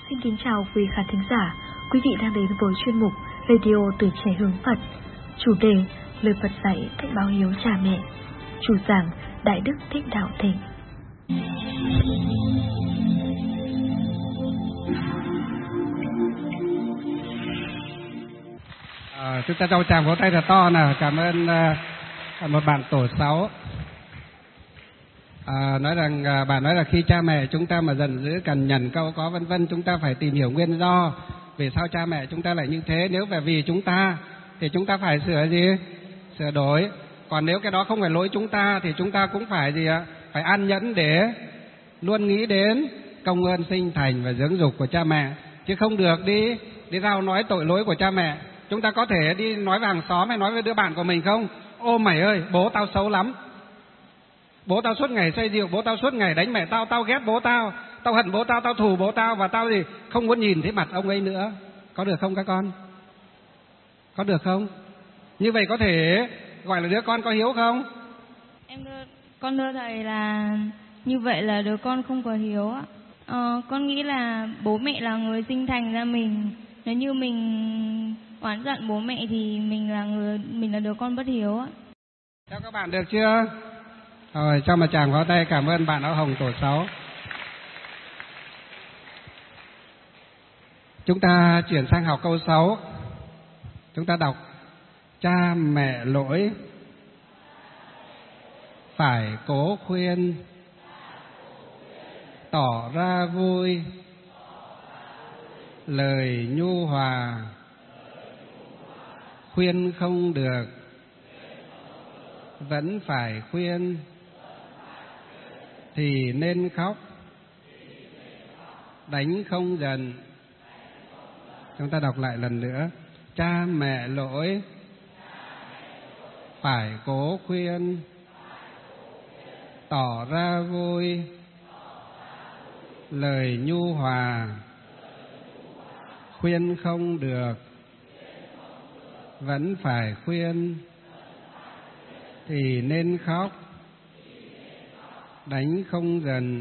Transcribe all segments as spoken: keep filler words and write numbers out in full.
Xin kính chào quý khán thính giả, quý vị đang đến với chuyên mục Radio Tuổi Trẻ Hướng Phật. Chủ đề lời Phật dạy cách báo hiếu cha mẹ. Chủ giảng Đại Đức Thích Đạo Thịnh. À, chúng ta cho chàng vỗ tay thật to nào. Cảm ơn uh, một bạn tổ sáu. À, nói rằng à, bà nói là khi cha mẹ chúng ta mà giận dữ, cằn nhằn, cau có vân vân, chúng ta phải tìm hiểu nguyên do vì sao cha mẹ chúng ta lại như thế. Nếu phải vì chúng ta thì chúng ta phải sửa gì? Sửa đổi. Còn nếu cái đó không phải lỗi chúng ta thì chúng ta cũng phải gì ạ? Phải an nhẫn để luôn nghĩ đến công ơn sinh thành và dưỡng dục của cha mẹ, chứ không được đi đi rao nói tội lỗi của cha mẹ. Chúng ta có thể đi nói với hàng xóm hay nói với đứa bạn của mình không? Ô mày ơi, bố tao xấu lắm. Bố tao suốt ngày say rượu, bố tao suốt ngày đánh mẹ tao, tao ghét bố tao, tao hận bố tao, tao thù bố tao và tao gì không muốn nhìn thấy mặt ông ấy nữa. Có được không các con? Có được không? Như vậy có thể gọi là đứa con có hiếu không? Em đưa, con thưa thầy là như vậy là đứa con không có hiếu ạ. Ờ, con nghĩ là bố mẹ là người sinh thành ra mình. Nếu như mình oán giận bố mẹ thì mình là người mình là đứa con bất hiếu ạ. Theo các bạn được chưa? Rồi, cho một tràng pháo tay cảm ơn bạn áo hồng tổ sáu. Chúng ta chuyển sang học câu sáu. Chúng ta đọc: cha mẹ lỗi phải cố khuyên, tỏ ra vui, lời nhu hòa, khuyên không được vẫn phải khuyên, thì nên khóc, đánh không giận. Chúng ta đọc lại lần nữa: cha mẹ lỗi phải cố khuyên, tỏ ra vui, lời nhu hòa, khuyên không được vẫn phải khuyên, thì nên khóc, đánh không giận.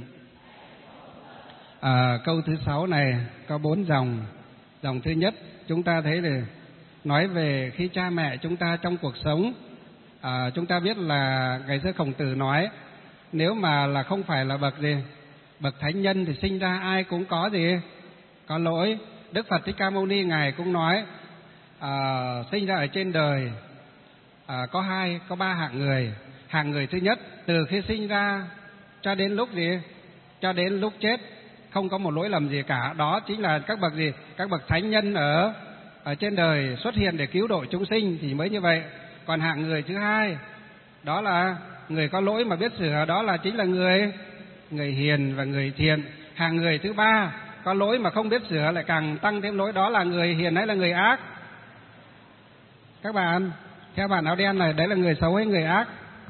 À, câu thứ sáu này có bốn dòng. Dòng thứ nhất chúng ta thấy là nói về khi cha mẹ chúng ta trong cuộc sống. À, chúng ta biết là ngày xưa Khổng Tử nói nếu mà là không phải là bậc gì bậc thánh nhân thì sinh ra ai cũng có gì có lỗi. Đức Phật Thích Ca Mâu Ni ngài cũng nói à, sinh ra ở trên đời à, có hai có ba hạng người. Hạng người thứ nhất từ khi sinh ra cho đến lúc gì cho đến lúc chết không có một lỗi lầm gì cả, đó chính là các bậc gì các bậc thánh nhân ở ở trên đời xuất hiện để cứu độ chúng sinh thì mới như vậy. Còn hạng người thứ hai đó là người có lỗi mà biết sửa, đó là chính là người người hiền và người thiện. Hạng người thứ ba có lỗi mà không biết sửa lại càng tăng thêm lỗi, đó là người hiền hay là người ác? Các bạn, theo bạn áo đen này, đấy là người xấu hay người ác?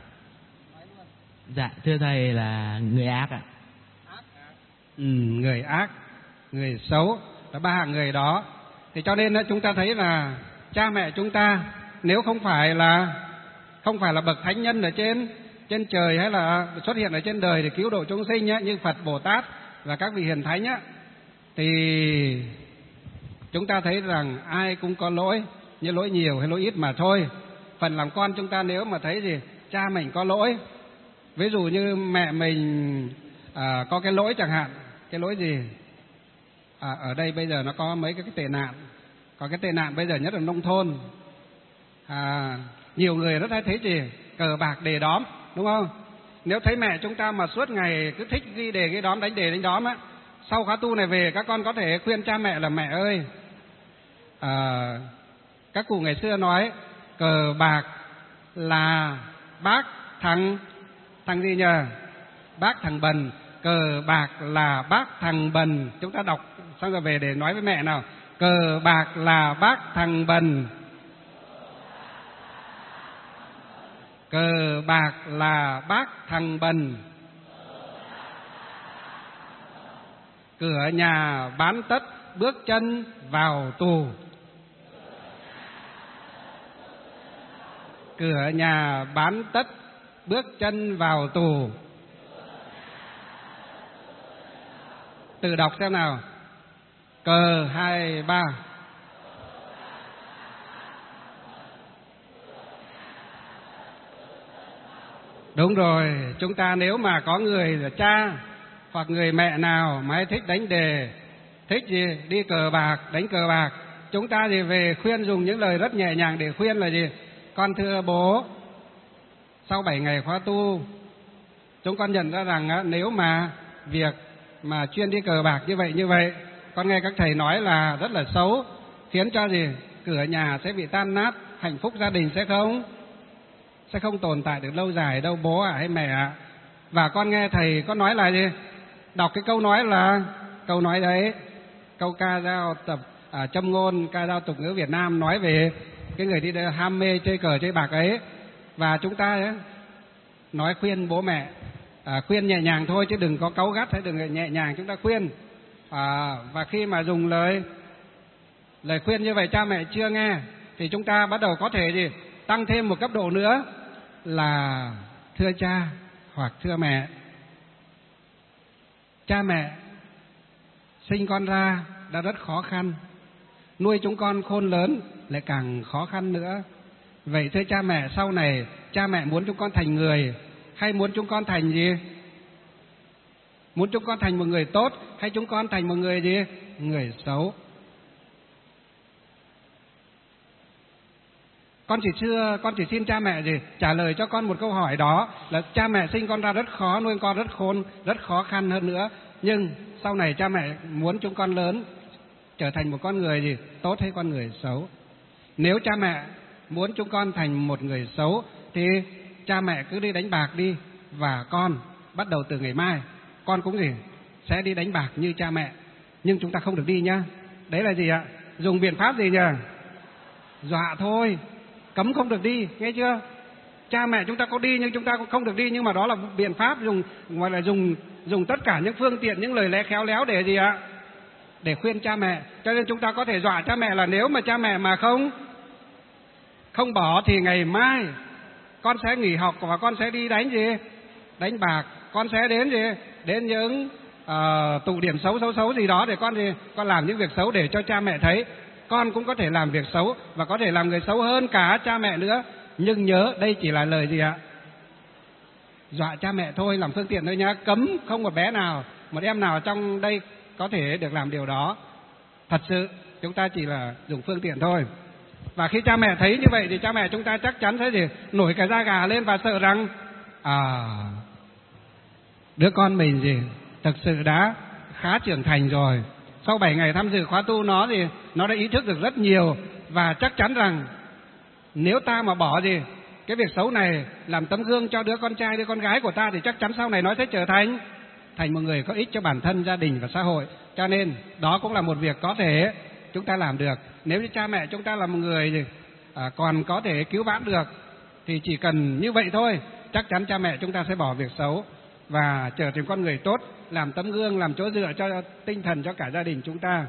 Dạ thưa thầy là người ác ạ. Ừ, người ác, người xấu, là ba hạng người đó. Thì cho nên chúng ta thấy là cha mẹ chúng ta nếu không phải là không phải là bậc thánh nhân ở trên trên trời hay là xuất hiện ở trên đời để cứu độ chúng sinh nhé, như Phật, Bồ Tát và các vị hiền thánh á, thì chúng ta thấy rằng ai cũng có lỗi, như lỗi nhiều hay lỗi ít mà thôi. Phần làm con chúng ta nếu mà thấy gì cha mình có lỗi, ví dụ như mẹ mình à, có cái lỗi chẳng hạn, cái lỗi gì à, ở đây bây giờ nó có mấy cái, cái tệ nạn, có cái tệ nạn bây giờ nhất là nông thôn. À, nhiều người rất hay thấy gì cờ bạc đề đóm, đúng không? Nếu thấy mẹ chúng ta mà suốt ngày cứ thích ghi đề ghi đóm, đánh đề đánh đóm á, sau khóa tu này về các con có thể khuyên cha mẹ là mẹ ơi, à, các cụ ngày xưa nói cờ bạc là bác thằng thằng gì nhờ? Bác thằng bần. Cờ bạc là bác thằng bần. Chúng ta đọc xong rồi về để nói với mẹ nào: cờ bạc là bác thằng bần. Cờ bạc là bác thằng bần. Cửa nhà bán tất, bước chân vào tù. Cửa nhà bán tất, bước chân vào tù. Từ đọc xem nào. Cờ hai ba. Đúng rồi, chúng ta nếu mà có người là cha hoặc người mẹ nào mà hay thích đánh đề, thích gì đi cờ bạc, đánh cờ bạc, chúng ta thì về khuyên dùng những lời rất nhẹ nhàng để khuyên là gì? Con thưa bố, sau bảy ngày khóa tu, chúng con nhận ra rằng á, nếu mà việc mà chuyên đi cờ bạc như vậy như vậy, con nghe các thầy nói là rất là xấu, khiến cho gì? Cửa nhà sẽ bị tan nát, hạnh phúc gia đình sẽ không sẽ không tồn tại được lâu dài đâu bố ạ hay mẹ ạ. Và con nghe thầy có nói là gì? Đọc cái câu nói là câu nói đấy, câu ca dao tập à, châm ngôn ca dao tục ngữ Việt Nam nói về cái người đi ham mê chơi cờ chơi bạc ấy. Và chúng ta ấy, nói khuyên bố mẹ à, khuyên nhẹ nhàng thôi chứ đừng có cáu gắt hay đừng nhẹ nhàng, chúng ta khuyên à, và khi mà dùng lời lời khuyên như vậy cha mẹ chưa nghe thì chúng ta bắt đầu có thể gì tăng thêm một cấp độ nữa là thưa cha hoặc thưa mẹ, cha mẹ sinh con ra đã rất khó khăn, nuôi chúng con khôn lớn lại càng khó khăn nữa. Vậy thưa cha mẹ, sau này cha mẹ muốn chúng con thành người hay muốn chúng con thành gì? Muốn chúng con thành một người tốt hay chúng con thành một người gì? Người xấu. Con chỉ xưa con chỉ xin cha mẹ gì trả lời cho con một câu hỏi, đó là cha mẹ sinh con ra rất khó, nuôi con rất khôn, rất khó khăn hơn nữa, nhưng sau này cha mẹ muốn chúng con lớn trở thành một con người gì tốt hay con người xấu? Nếu cha mẹ muốn chúng con thành một người xấu thì cha mẹ cứ đi đánh bạc đi, và con bắt đầu từ ngày mai con cũng gì sẽ đi đánh bạc như cha mẹ, nhưng chúng ta không được đi nhá. Đấy là gì ạ? Dùng biện pháp gì nhỉ? Dọa thôi, cấm không được đi, nghe chưa? Cha mẹ chúng ta có đi nhưng chúng ta cũng không được đi, nhưng mà đó là biện pháp dùng, gọi là dùng dùng tất cả những phương tiện, những lời lẽ khéo léo để gì ạ? Để khuyên cha mẹ. Cho nên chúng ta có thể dọa cha mẹ là nếu mà cha mẹ mà không không bỏ thì ngày mai con sẽ nghỉ học và con sẽ đi đánh gì? Đánh bạc. Con sẽ đến gì? Đến những uh, tụ điểm xấu xấu xấu gì đó để con gì? Con làm những việc xấu để cho cha mẹ thấy con cũng có thể làm việc xấu và có thể làm người xấu hơn cả cha mẹ nữa. Nhưng nhớ đây chỉ là lời gì ạ? Dọa cha mẹ thôi, làm phương tiện thôi nhá. Cấm không một bé nào, một em nào trong đây có thể được làm điều đó. Thật sự chúng ta chỉ là dùng phương tiện thôi. Và khi cha mẹ thấy như vậy thì cha mẹ chúng ta chắc chắn sẽ gì? Nổi cả da gà lên và sợ rằng à, đứa con mình gì thực sự đã khá trưởng thành rồi. Sau bảy ngày tham dự khóa tu nó thì nó đã ý thức được rất nhiều, và chắc chắn rằng nếu ta mà bỏ gì cái việc xấu này làm tấm gương cho đứa con trai, đứa con gái của ta thì chắc chắn sau này nó sẽ trở thành thành một người có ích cho bản thân, gia đình và xã hội. Cho nên đó cũng là một việc có thể chúng ta làm được. Nếu như cha mẹ chúng ta là một người gì, à, còn có thể cứu vãn được thì chỉ cần như vậy thôi, chắc chắn cha mẹ chúng ta sẽ bỏ việc xấu và trở thành con người tốt, làm tấm gương, làm chỗ dựa cho tinh thần cho cả gia đình chúng ta.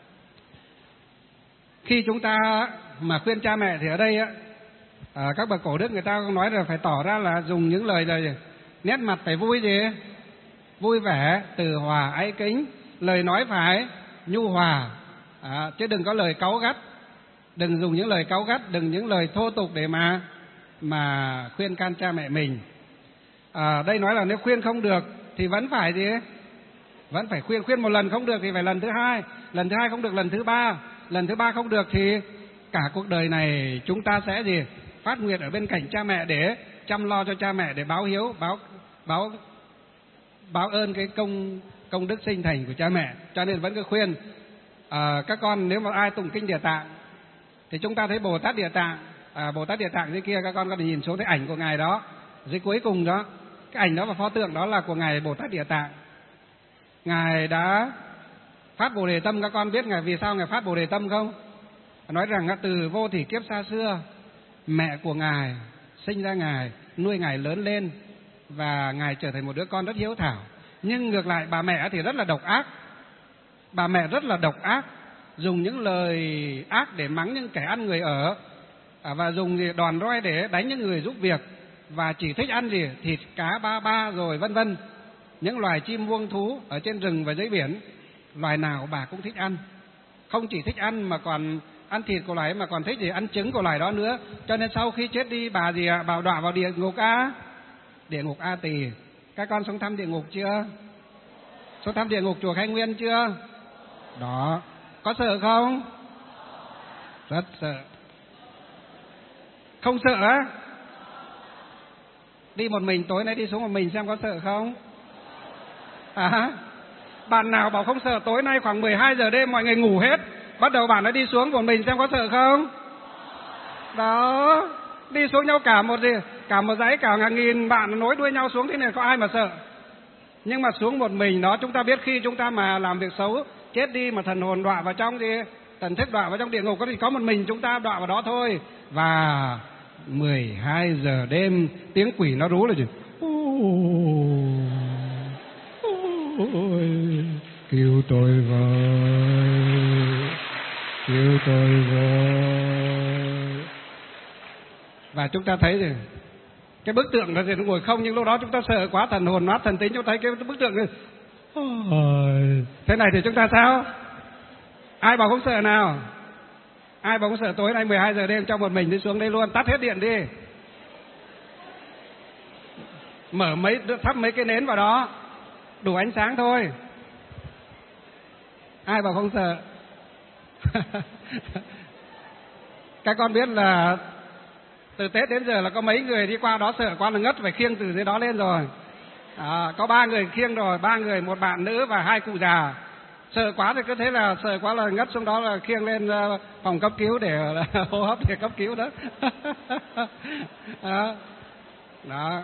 Khi chúng ta mà khuyên cha mẹ thì ở đây á, à, các bậc cổ đức người ta nói là phải tỏ ra là dùng những lời lời nét mặt phải vui gì, vui vẻ, từ hòa, ái kính, lời nói phải nhu hòa, à, chứ đừng có lời cáu gắt, đừng dùng những lời cáu gắt, đừng những lời thô tục để mà mà khuyên can cha mẹ mình. À, đây nói là nếu khuyên không được thì vẫn phải gì, vẫn phải khuyên. Khuyên một lần không được thì phải lần thứ hai, lần thứ hai không được lần thứ ba, lần thứ ba không được thì cả cuộc đời này chúng ta sẽ gì phát nguyện ở bên cạnh cha mẹ để chăm lo cho cha mẹ, để báo hiếu, báo báo báo ơn cái công công đức sinh thành của cha mẹ. Cho nên vẫn cứ khuyên à, các con nếu mà ai tụng kinh Địa Tạng thì chúng ta thấy Bồ Tát Địa Tạng, à, Bồ Tát Địa Tạng dưới kia, các con có thể nhìn xuống thấy ảnh của ngài đó dưới cuối cùng đó, cái ảnh đó và pho tượng đó là của ngài Bồ Tát Địa Tạng. Ngài đã phát Bồ Đề Tâm. Các con biết ngài vì sao ngài phát Bồ Đề Tâm không? Nói rằng từ vô thỉ kiếp xa xưa, mẹ của ngài sinh ra ngài, nuôi ngài lớn lên và ngài trở thành một đứa con rất hiếu thảo. Nhưng ngược lại bà mẹ thì rất là độc ác. Bà mẹ rất là độc ác, dùng những lời ác để mắng những kẻ ăn người ở, và dùng đòn roi để đánh những người giúp việc, và chỉ thích ăn gì thịt cá ba ba rồi vân vân, những loài chim muông thú ở trên rừng và dưới biển, loài nào bà cũng thích ăn. không chỉ thích ăn mà còn ăn thịt của loài mà còn thích gì ăn trứng của loài đó nữa. Cho nên sau khi chết đi bà gì ạ? Bà đọa vào địa ngục A, địa ngục A Tỳ. Các con xuống thăm địa ngục chưa? Xuống thăm địa ngục chùa Khai Nguyên chưa? Đó, có sợ không? Rất sợ. Không sợ á? Đi một mình, tối nay đi xuống một mình xem có sợ không? À, bạn nào bảo không sợ, tối nay khoảng mười hai giờ đêm mọi người ngủ hết, bắt đầu bạn đã đi xuống một mình xem có sợ không? Đó, đi xuống nhau cả một gì, cả một dãy, cả ngàn nghìn bạn nối đuôi nhau xuống thế này có ai mà sợ? Nhưng mà xuống một mình đó, chúng ta biết khi chúng ta mà làm việc xấu, chết đi mà thần hồn đọa vào trong gì, thần thức đọa vào trong địa ngục có thì có một mình chúng ta đọa vào đó thôi. Và mười hai giờ đêm tiếng quỷ nó rú là gì? Ôi, kêu tôi với, kêu tôi với. Và chúng ta thấy rồi, cái bức tượng đó thì nó ngồi không, nhưng lúc đó chúng ta sợ quá, thần hồn nát thần tính, chúng ta thấy cái bức tượng này. Ôi, thế này thì chúng ta sao? Ai bảo không sợ nào? Ai bảo không sợ tối nay mười hai giờ đêm cho một mình đi xuống đây luôn, tắt hết điện đi, mở mấy thắp mấy cái nến vào đó, đủ ánh sáng thôi. Ai bảo không sợ? Các con biết là từ Tết đến giờ là có mấy người đi qua đó sợ quá là ngất, phải khiêng từ dưới đó lên rồi. À, có ba người khiêng rồi, ba người, một bạn nữ và hai cụ già. Sợ quá thì cứ thế là sợ quá là ngất xuống đó là khiêng lên phòng cấp cứu để hô hấp để cấp cứu đó. Đó. Đó.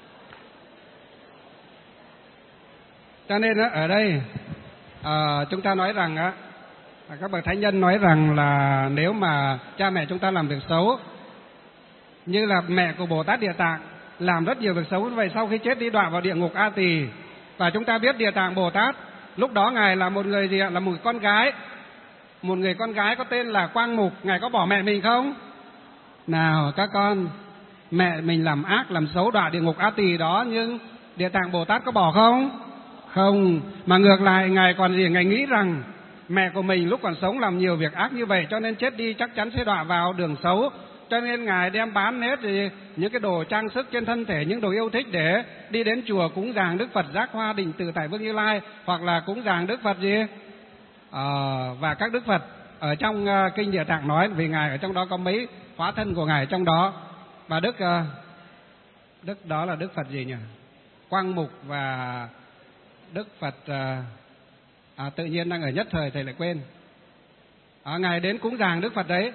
Cho nên ở đây à, chúng ta nói rằng á, các bậc thánh nhân nói rằng là nếu mà cha mẹ chúng ta làm việc xấu, như là mẹ của Bồ Tát Địa Tạng làm rất nhiều việc xấu như vậy, sau khi chết đi đọa vào địa ngục A Tỳ. Và chúng ta biết Địa Tạng Bồ Tát lúc đó ngài là một người gì ạ? Là một con gái, một người con gái có tên là Quang Mục. Ngài có bỏ mẹ mình không? Nào các con, mẹ mình làm ác làm xấu đọa địa ngục A Tỳ đó, nhưng Địa Tạng Bồ Tát có bỏ không? Không, mà ngược lại ngài còn gì? Ngài nghĩ rằng mẹ của mình lúc còn sống làm nhiều việc ác như vậy, cho nên chết đi chắc chắn sẽ đọa vào đường xấu. Cho nên ngài đem bán hết thì những cái đồ trang sức trên thân thể, những đồ yêu thích để đi đến chùa cúng dường Đức Phật Giác Hoa Định Từ Tại Vương Như Lai, hoặc là cúng dường Đức Phật gì à, và các Đức Phật ở trong uh, kinh Địa Tạng nói, vì ngài ở trong đó có mấy hóa thân của ngài trong đó. Và Đức uh, Đức đó là Đức Phật gì nhỉ? Quang Mục và Đức Phật uh, à, tự nhiên đang ở nhất thời thầy lại quên. À, ngài đến cúng dường Đức Phật đấy.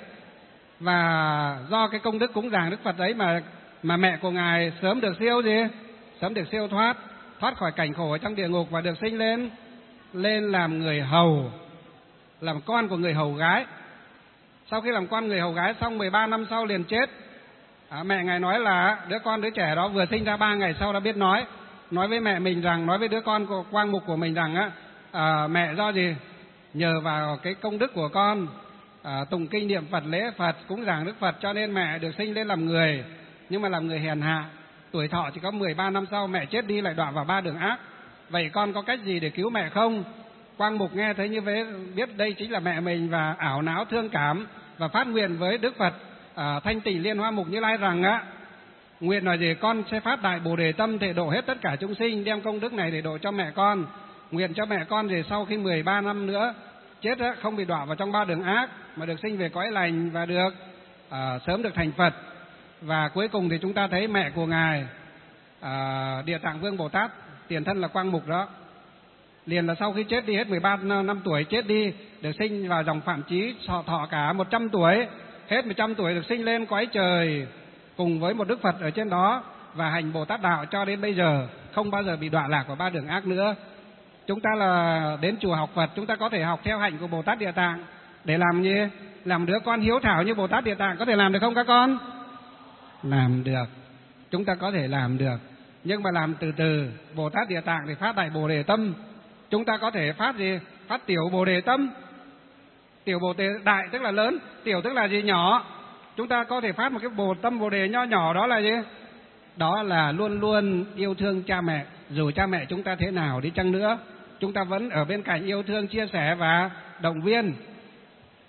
Và do cái công đức cúng dường Đức Phật đấy mà mà mẹ của ngài sớm được siêu gì? Sớm được siêu thoát, thoát khỏi cảnh khổ ở trong địa ngục và được sinh lên lên làm người hầu, làm con của người hầu gái. Sau khi làm con người hầu gái xong mười ba năm sau liền chết. À, mẹ ngài nói là đứa con đứa trẻ đó vừa sinh ra ba ngày sau đã biết nói, nói với mẹ mình rằng, nói với đứa con của Quang Mục của mình rằng á, à, mẹ do gì? Nhờ vào cái công đức của con, À, tụng kinh niệm Phật, lễ Phật, cúng dường Đức Phật, cho nên mẹ được sinh lên làm người, nhưng mà làm người hèn hạ, tuổi thọ chỉ có mười ba năm sau mẹ chết đi lại đọa vào ba đường ác. Vậy con có cách gì để cứu mẹ không? Quang Mục nghe thấy như thế, biết đây chính là mẹ mình và ảo não thương cảm và phát nguyện với Đức Phật à, Thanh Tịnh Liên Hoa Mục Như Lai rằng á, nguyện nói gì? Con sẽ phát đại Bồ Đề tâm để độ hết tất cả chúng sinh, đem công đức này để độ cho mẹ con. Nguyện cho mẹ con thì sau khi mười ba năm nữa chết á, không bị đọa vào trong ba đường ác mà được sinh về cõi lành và được à, sớm được thành Phật. Và cuối cùng thì chúng ta thấy mẹ của ngài à, Địa Tạng Vương Bồ Tát, tiền thân là Quang Mục đó, liền là sau khi chết đi hết mười ba năm tuổi chết đi, được sinh vào dòng Phạm Chí, thọ, thọ cả một trăm tuổi, hết một trăm tuổi được sinh lên cõi trời cùng với một Đức Phật ở trên đó và hành Bồ Tát đạo cho đến bây giờ, không bao giờ bị đọa lạc vào ba đường ác nữa. Chúng ta là đến chùa học Phật, chúng ta có thể học theo hạnh của Bồ Tát Địa Tạng để làm gì? Làm đứa con hiếu thảo như Bồ Tát Địa Tạng. Có thể làm được không các con? Làm được, chúng ta có thể làm được, nhưng mà làm từ từ. Bồ Tát Địa Tạng thì phát đại Bồ Đề tâm, chúng ta có thể phát gì? Phát tiểu Bồ Đề tâm. Tiểu Bồ Đề đại tức là lớn, tiểu tức là gì? Nhỏ. Chúng ta có thể phát một cái bồ tâm Bồ Đề nho nhỏ, đó là gì? Đó là luôn luôn yêu thương cha mẹ. Dù cha mẹ chúng ta thế nào đi chăng nữa, chúng ta vẫn ở bên cạnh yêu thương, chia sẻ và động viên.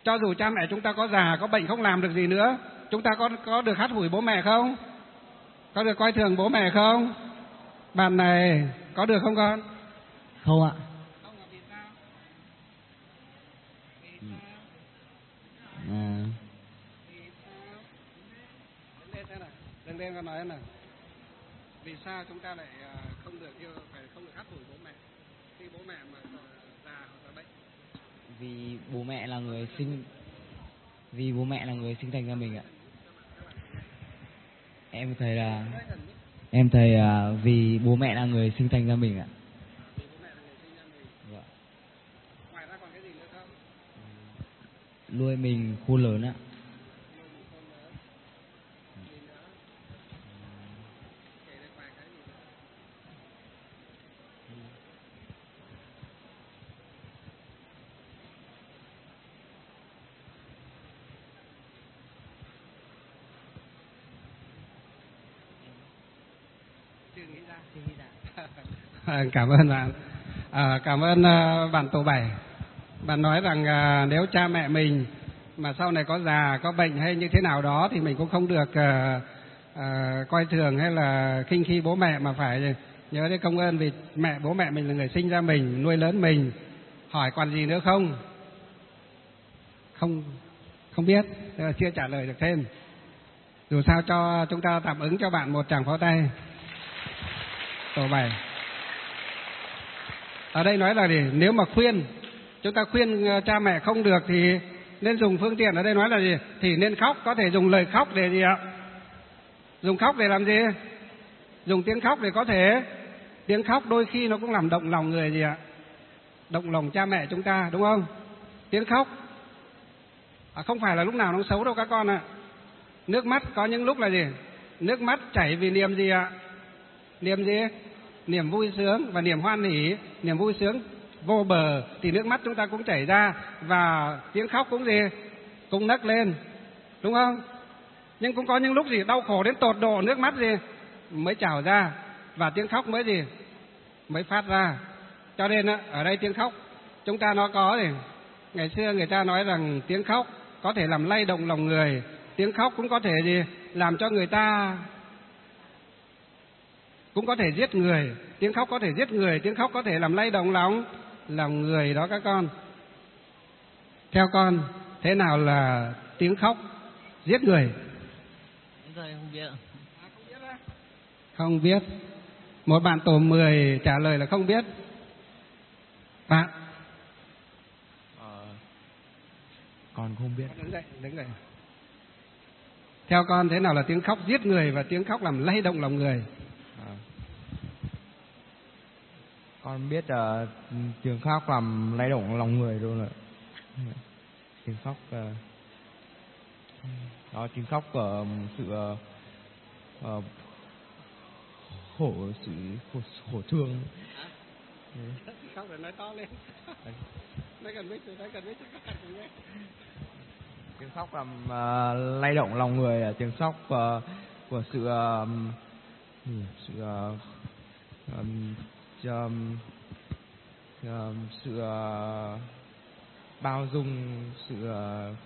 cho dù cha mẹ chúng ta có già, có bệnh không làm được gì nữa, chúng ta có có được hắt hủi bố mẹ không? Có được coi thường bố mẹ không? Bạn này có được không con? Không ạ. Không là vì sao? Vì sao? À, Vì sao? Đứng lên thế này, đứng lên con nói thế này. Vì sao chúng ta lại à, không được yêu, phải không được hắt hủi bố mẹ khi bố mẹ mà à, già hoặc là bệnh? vì bố mẹ là người sinh vì bố mẹ là người sinh thành ra mình ạ. Em thấy là em thấy à, vì bố mẹ là người sinh thành ra mình ạ. Vì bố mẹ là người sinh ra mình. Dạ. Ngoài ra còn cái gì nữa không? Nuôi mình khôn lớn ạ. Nuôi mình khôn lớn. Gì nữa? Kể được vài cái gì nữa? Chưa nghĩ ra. Chưa nghĩ ra. Cảm ơn bạn. À, cảm ơn uh, bạn tổ bảy. Bạn nói rằng uh, nếu cha mẹ mình mà sau này có già, có bệnh hay như thế nào đó thì mình cũng không được uh, uh, coi thường hay là khinh khi bố mẹ, mà phải nhớ đến công ơn vì mẹ bố mẹ mình là người sinh ra mình, nuôi lớn mình. Hỏi còn gì nữa không? Không, không biết, chưa trả lời được thêm. Dù sao cho chúng ta tạm ứng cho bạn một tràng pháo tay. Tổ bảy. Ở đây nói là gì? Nếu mà khuyên, chúng ta khuyên cha mẹ không được thì nên dùng phương tiện. Ở đây nói là gì? Thì nên khóc, có thể dùng lời khóc để gì ạ? Dùng khóc để làm gì? Dùng tiếng khóc để có thể, tiếng khóc đôi khi nó cũng làm động lòng người gì ạ? Động lòng cha mẹ chúng ta, đúng không? Tiếng khóc à, không phải là lúc nào nó xấu đâu các con ạ. Nước mắt có những lúc là gì? Nước mắt chảy vì niềm gì ạ? Niềm gì? Niềm vui sướng và niềm hoan hỉ, niềm vui sướng vô bờ thì nước mắt chúng ta cũng chảy ra, và tiếng khóc cũng gì? Cũng nấc lên, đúng không? Nhưng cũng có những lúc gì đau khổ đến tột độ, nước mắt gì mới trào ra và tiếng khóc mới gì? Mới phát ra. Cho nên ở đây tiếng khóc chúng ta nó có gì? Ngày xưa người ta nói rằng tiếng khóc có thể làm lay động lòng người, tiếng khóc cũng có thể gì? Làm cho người ta, cũng có thể giết người. Tiếng khóc có thể giết người, tiếng khóc có thể làm lay động lòng lòng người đó các con. Theo con, thế nào là tiếng khóc giết người? Thầy không biết. Không biết. Một bạn tổ mười trả lời là không biết. Bạn? Ờ, con không biết. Đứng dậy, đứng dậy. Theo con, thế nào là tiếng khóc giết người và tiếng khóc làm lay động lòng người? À, con biết uh, tiếng khóc làm lay động lòng người luôn rồi. Tiếng khóc uh, đó, tiếng khóc của sự uh, uh, khổ, sự khổ, khổ thương. Khóc rồi nói to lên. Nói gần biết, nói gần biết cho các bạn cùng nghe. Tiếng khóc làm uh, lay động lòng người là tiếng khóc uh, của sự uh, sự uh, um, um, um, sự uh, bao dung, sự uh,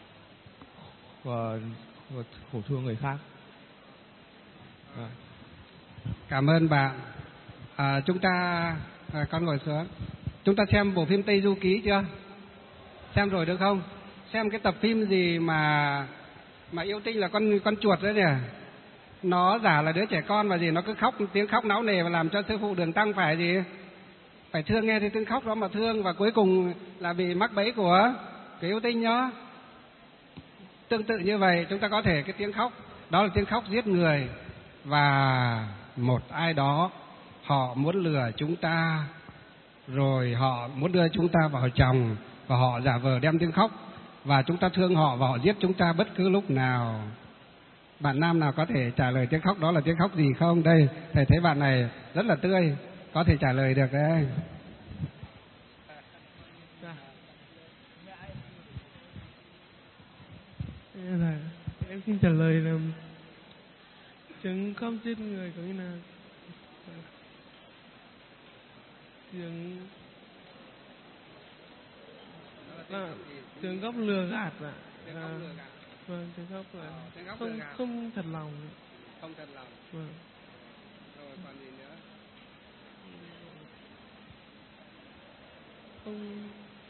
uh, khổ thương người khác. À. Cảm ơn bạn. À, chúng ta à, con ngồi xuống. Chúng ta xem bộ phim Tây Du Ký chưa? Xem rồi được không? Xem cái tập phim gì mà mà yêu tinh là con con chuột đấy nhỉ? Nó giả là đứa trẻ con và gì nó cứ khóc, tiếng khóc náo nề và làm cho sư phụ Đường Tăng phải gì? Phải thương, nghe thấy tiếng khóc đó mà thương, và cuối cùng là bị mắc bẫy của cái yêu tinh đó. Tương tự như vậy, chúng ta có thể cái tiếng khóc đó là tiếng khóc giết người, và một ai đó họ muốn lừa chúng ta, rồi họ muốn đưa chúng ta vào chồng, và họ giả vờ đem tiếng khóc, và chúng ta thương họ và họ giết chúng ta bất cứ lúc nào. Bạn nam nào có thể trả lời tiếng khóc đó là tiếng khóc gì không? Đây, thầy thấy bạn này rất là tươi, có thể trả lời được đấy. Là, em xin trả lời là tiếng khóc giết người có nghĩa là tiếng là tiếng gốc lừa gạt ạ. Tiếng khóc lừa gạt. Vâng, tiếng khóc là Ờ, tiếng khóc lừa không gạt. không thật lòng. Không thật lòng. Vâng. Rồi còn gì nữa? Không.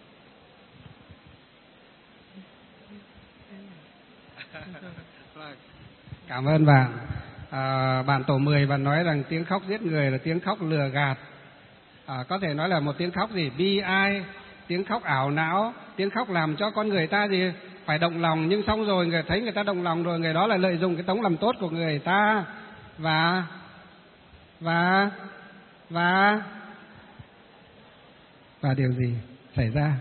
Cảm ơn bạn. À, bạn tổ mười bạn nói rằng tiếng khóc giết người là tiếng khóc lừa gạt. À, có thể nói là một tiếng khóc gì bi ai, tiếng khóc ảo não, tiếng khóc làm cho con người ta gì phải động lòng, nhưng xong rồi người thấy người ta động lòng rồi, người đó là lợi dụng cái tấm lòng tốt của người ta và và và và điều gì xảy ra?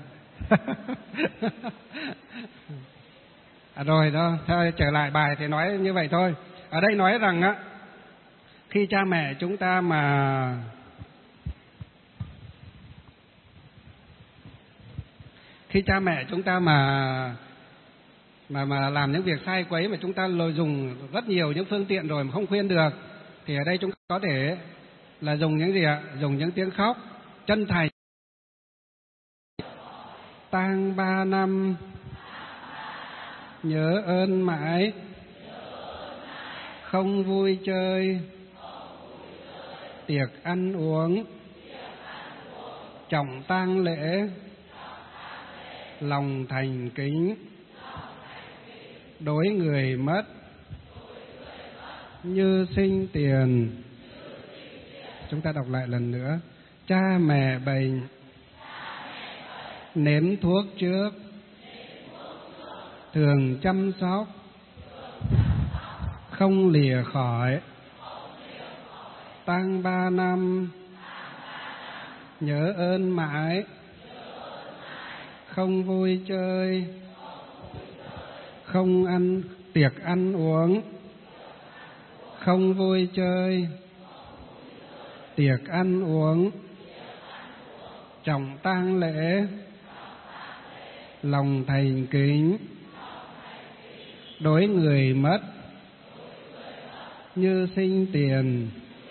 À, rồi đó, thôi trở lại bài thì nói như vậy thôi. Ở đây nói rằng á, khi cha mẹ chúng ta mà khi cha mẹ chúng ta mà mà mà làm những việc sai quấy mà chúng ta lợi dụng rất nhiều những phương tiện rồi mà không khuyên được, thì ở đây chúng ta có thể là dùng những gì ạ? Dùng những tiếng khóc chân thành. Tang ba năm nhớ ơn mãi, không vui chơi, tiệc ăn uống, trọng tang lễ, lòng thành kính, đối người mất, như sinh tiền. Chúng ta đọc lại lần nữa. Cha mẹ bệnh, nếm thuốc trước, thường chăm sóc, không lìa khỏi. Tang ba năm nhớ ơn mãi, không vui chơi, không ăn tiệc ăn uống, không vui chơi, tiệc ăn uống, trọng tang lễ, lòng thành kính, đối người mất, như sinh tiền.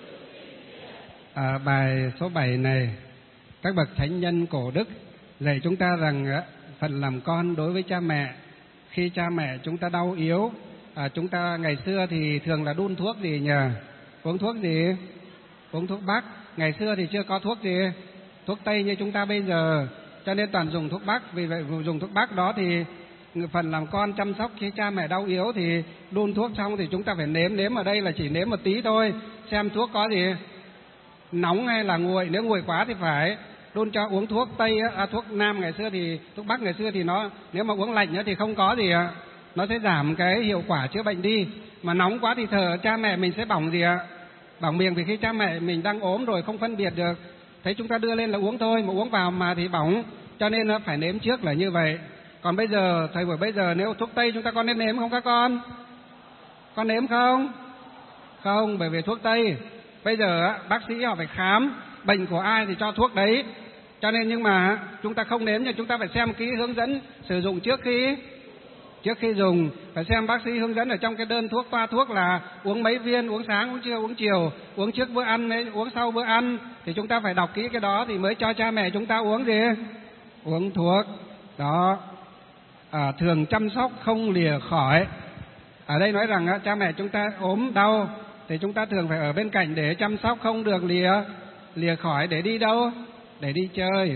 À, bài số bảy này, các bậc thánh nhân cổ đức dạy chúng ta rằng phần làm con đối với cha mẹ, khi cha mẹ chúng ta đau yếu, à, chúng ta ngày xưa thì thường là đun thuốc gì nhỉ? Uống thuốc gì? Uống thuốc Bắc. Ngày xưa thì chưa có thuốc gì? Thuốc Tây như chúng ta bây giờ, cho nên toàn dùng thuốc Bắc. Vì vậy dùng thuốc Bắc đó thì phần làm con chăm sóc khi cha mẹ đau yếu thì đun thuốc xong thì chúng ta phải nếm. Nếm ở đây là chỉ nếm một tí thôi, xem thuốc có gì nóng hay là nguội. Nếu nguội quá thì phải đun cho uống thuốc Tây, à, thuốc Nam ngày xưa thì thuốc Bắc ngày xưa thì nó nếu mà uống lạnh nữa thì không có gì ạ, nó sẽ giảm cái hiệu quả chữa bệnh đi. Mà nóng quá thì thở cha mẹ mình sẽ bỏng gì ạ, bỏng miệng. Vì khi cha mẹ mình đang ốm rồi không phân biệt được, thấy chúng ta đưa lên là uống thôi, mà uống vào mà thì bỏng, cho nên nó phải nếm trước là như vậy. Còn bây giờ thời buổi bây giờ nếu thuốc Tây chúng ta có nên nếm không các con? Con nếm không? Không, bởi vì thuốc Tây bây giờ bác sĩ họ phải khám bệnh của ai thì cho thuốc đấy, cho nên nhưng mà chúng ta không nếm, nhưng chúng ta phải xem kỹ hướng dẫn sử dụng trước khi trước khi dùng, phải xem bác sĩ hướng dẫn ở trong cái đơn thuốc, toa thuốc là uống mấy viên, uống sáng, uống trưa, uống chiều, uống trước bữa ăn, uống sau bữa ăn, thì chúng ta phải đọc kỹ cái đó thì mới cho cha mẹ chúng ta uống gì, uống thuốc đó. À, thường chăm sóc không lìa khỏi. Ở đây nói rằng cha mẹ chúng ta ốm đau thì chúng ta thường phải ở bên cạnh để chăm sóc, không được lìa lìa khỏi. Để đi đâu? Để đi chơi.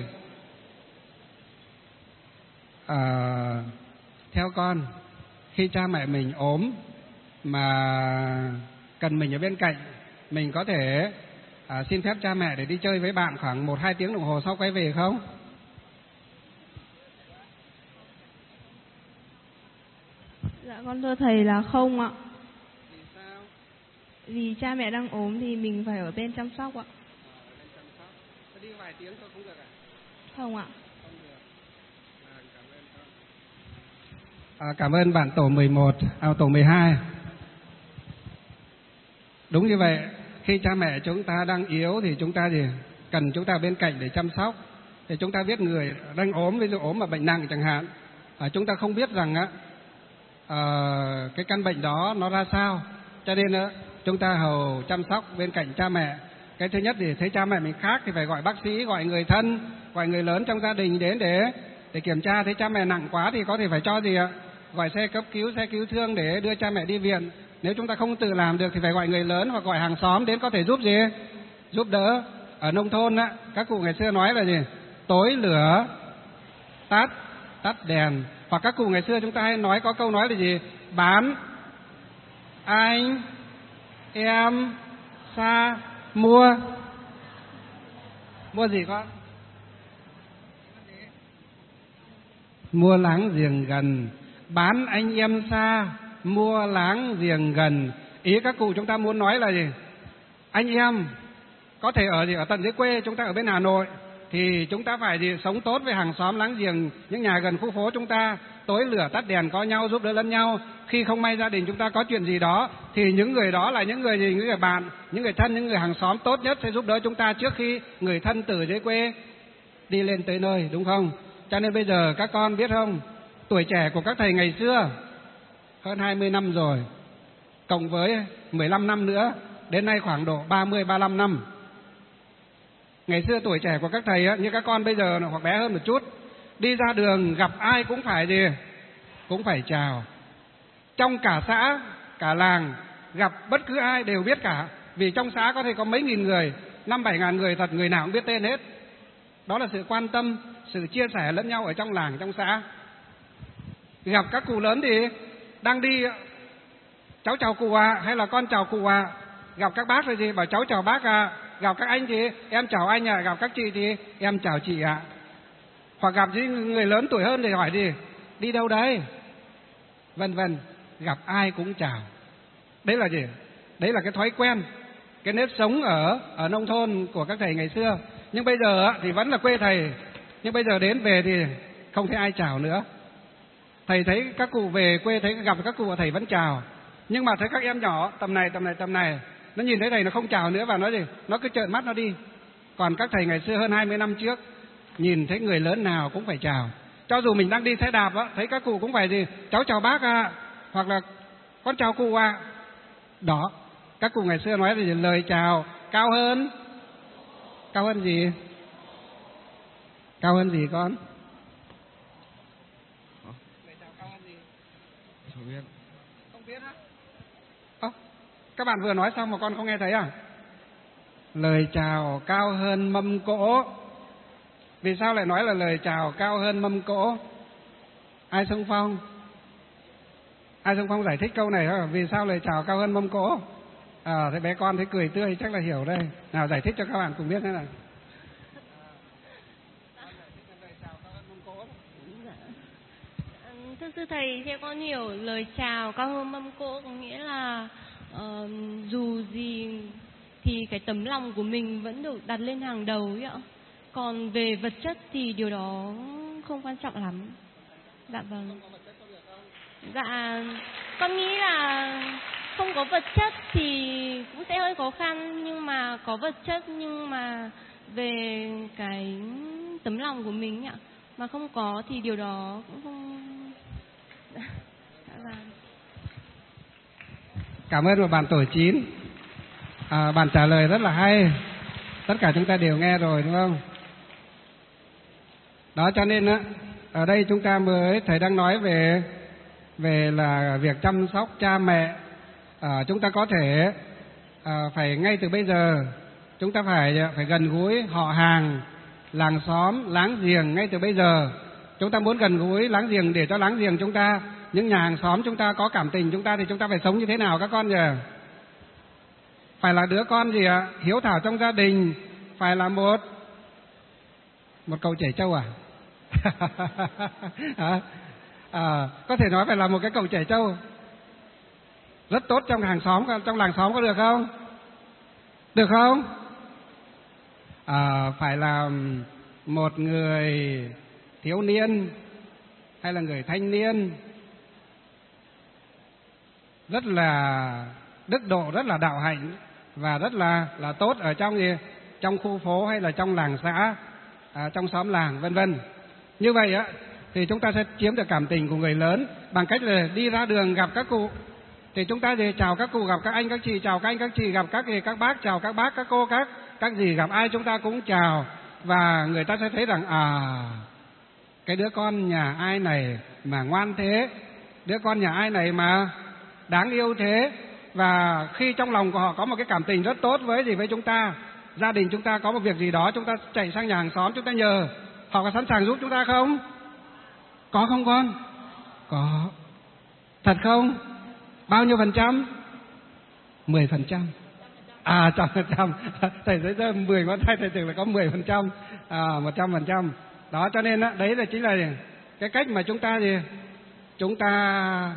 À, theo con, khi cha mẹ mình ốm mà cần mình ở bên cạnh, mình có thể à, xin phép cha mẹ để đi chơi với bạn khoảng một hai tiếng đồng hồ sau quay về không? Dạ con thưa thầy là không ạ. Vì sao? Vì cha mẹ đang ốm thì mình phải ở bên chăm sóc ạ. À, ở bên chăm sóc. Có đi vài tiếng thôi không được à? Không ạ. Không được. À, cảm ơn con. À, cảm ơn bạn tổ mười một, à, tổ mười hai. Đúng như vậy, khi cha mẹ chúng ta đang yếu thì chúng ta gì cần chúng ta bên cạnh để chăm sóc. Thì chúng ta biết người đang ốm, ví dụ ốm mà bệnh nặng chẳng hạn, à, chúng ta không biết rằng á à, cái căn bệnh đó nó ra sao, cho nên á, chúng ta hầu chăm sóc bên cạnh cha mẹ. Cái thứ nhất thì thấy cha mẹ mình khác thì phải gọi bác sĩ, gọi người thân, gọi người lớn trong gia đình đến để để kiểm tra, thấy cha mẹ nặng quá thì có thể phải cho gì ạ? Gọi xe cấp cứu, xe cứu thương để đưa cha mẹ đi viện. Nếu chúng ta không tự làm được thì phải gọi người lớn hoặc gọi hàng xóm đến có thể giúp gì? Giúp đỡ. Ở nông thôn á, các cụ ngày xưa nói là gì? Tối lửa tắt, tắt đèn. Hoặc các cụ ngày xưa chúng ta hay nói có câu nói là gì? Bán anh em xa mua. Mua gì con? Mua láng giềng gần. Bán anh em xa, mua láng giềng gần. Ý các cụ chúng ta muốn nói là gì? Anh em có thể ở gì ở tận dưới quê, chúng ta ở bên Hà Nội thì chúng ta phải gì sống tốt với hàng xóm láng giềng, những nhà gần khu phố chúng ta, tối lửa tắt đèn có nhau, giúp đỡ lẫn nhau. Khi không may gia đình chúng ta có chuyện gì đó thì những người đó là những người gì? Những người bạn, những người thân, những người hàng xóm tốt nhất sẽ giúp đỡ chúng ta trước khi người thân từ dưới quê đi lên tới nơi, đúng không? Cho nên bây giờ các con biết không, tuổi trẻ của các thầy ngày xưa hơn hai mươi năm rồi, cộng với mười lăm năm nữa, đến nay khoảng độ ba mươi, ba mươi lăm năm. Ngày xưa tuổi trẻ của các thầy á, như các con bây giờ hoặc bé hơn một chút, đi ra đường gặp ai cũng phải gì? Cũng phải chào. Trong cả xã, cả làng, gặp bất cứ ai đều biết cả. Vì trong xã có thể có mấy nghìn người, năm bảy ngàn người thật, người nào cũng biết tên hết. Đó là sự quan tâm, sự chia sẻ lẫn nhau ở trong làng, trong xã. Gặp các cụ lớn thì đang đi, cháu chào cụ à, hay là con chào cụ à. Gặp các bác thì gì? Bảo cháu chào bác à. Gặp các anh thì em chào anh à. Gặp các chị thì em chào chị ạ. À. Hoặc gặp những người lớn tuổi hơn thì hỏi gì? Đi đâu đấy? Vân vân. Gặp ai cũng chào. Đấy là gì? Đấy là cái thói quen, cái nếp sống ở ở nông thôn của các thầy ngày xưa. Nhưng bây giờ thì vẫn là quê thầy. Nhưng bây giờ đến về thì không thấy ai chào nữa. Thầy thấy các cụ về quê, thấy gặp các cụ thầy vẫn chào. Nhưng mà thấy các em nhỏ tầm này, tầm này, tầm này, nó nhìn thấy thầy nó không chào nữa và nói gì? Nó cứ trợn mắt nó đi. Còn các thầy ngày xưa hơn hai mươi năm trước, nhìn thấy người lớn nào cũng phải chào. Cho dù mình đang đi xe đạp á, thấy các cụ cũng phải gì? Cháu chào bác à, hoặc là con chào cụ à. Đó, các cụ ngày xưa nói là gì? Lời chào cao hơn. Cao hơn gì? Cao hơn gì con? Lời chào cao hơn gì? Không biết. Không biết á? Ơ, các bạn vừa nói xong mà con không nghe thấy à? Lời chào cao hơn mâm cỗ. Vì sao lại nói là lời chào cao hơn mâm cỗ? Ai xung phong? Ai xung phong giải thích câu này hả? Vì sao lời chào cao hơn mâm cỗ? À, thế bé con thấy cười tươi chắc là hiểu đây. Nào giải thích cho các bạn cùng biết thế nào. Thưa sư thầy, theo con hiểu lời chào cao hơn mâm cỗ có nghĩa là uh, dù gì thì cái tấm lòng của mình vẫn được đặt lên hàng đầu ấy ạ. Còn về vật chất thì điều đó không quan trọng lắm. Dạ vâng. Dạ, con nghĩ là không có vật chất thì cũng sẽ hơi khó khăn, nhưng mà có vật chất nhưng mà về cái tấm lòng của mình ạ, mà không có thì điều đó cũng không. Dạ, vâng. Cảm ơn một bạn tổ chín. À, bạn trả lời rất là hay. Tất cả chúng ta đều nghe rồi đúng không? Đó, cho nên á, ở đây chúng ta mới thầy đang nói về về là việc chăm sóc cha mẹ. À, chúng ta có thể à, phải ngay từ bây giờ chúng ta phải phải gần gũi họ hàng, làng xóm, láng giềng ngay từ bây giờ. Chúng ta muốn gần gũi láng giềng để cho láng giềng chúng ta, những nhà hàng xóm chúng ta có cảm tình chúng ta thì chúng ta phải sống như thế nào các con nhỉ? Phải là đứa con gì ạ? Hiếu thảo trong gia đình, phải là một một cậu trẻ trâu à? à, à, có thể nói phải là một cái cậu trẻ trâu rất tốt trong hàng xóm, trong làng xóm, có được không? Được không? À, phải là một người thiếu niên hay là người thanh niên rất là đức độ, rất là đạo hạnh và rất là là tốt ở trong gì? Trong khu phố hay là trong làng xã, à, trong xóm làng vân vân. Như vậy á thì chúng ta sẽ chiếm được cảm tình của người lớn bằng cách là đi ra đường gặp các cụ thì chúng ta thì chào các cụ, gặp các anh các chị chào các anh các chị, gặp các các bác chào các bác, các cô các các gì, gặp ai chúng ta cũng chào, và người ta sẽ thấy rằng à cái đứa con nhà ai này mà ngoan thế, đứa con nhà ai này mà đáng yêu thế. Và khi trong lòng của họ có một cái cảm tình rất tốt với gì với chúng ta, gia đình chúng ta có một việc gì đó, chúng ta chạy sang nhà hàng xóm chúng ta nhờ, họ có sẵn sàng giúp chúng ta không? Có không con? Có. Thật không? Bao nhiêu phần trăm? Mười phần trăm. À, trăm phần trăm. Thầy thấy ra mười ngón tay thầy tưởng là có mười phần trăm, à, một trăm phần trăm. Đó, cho nên đó, đấy là chính là cái cách mà chúng ta gì? Chúng ta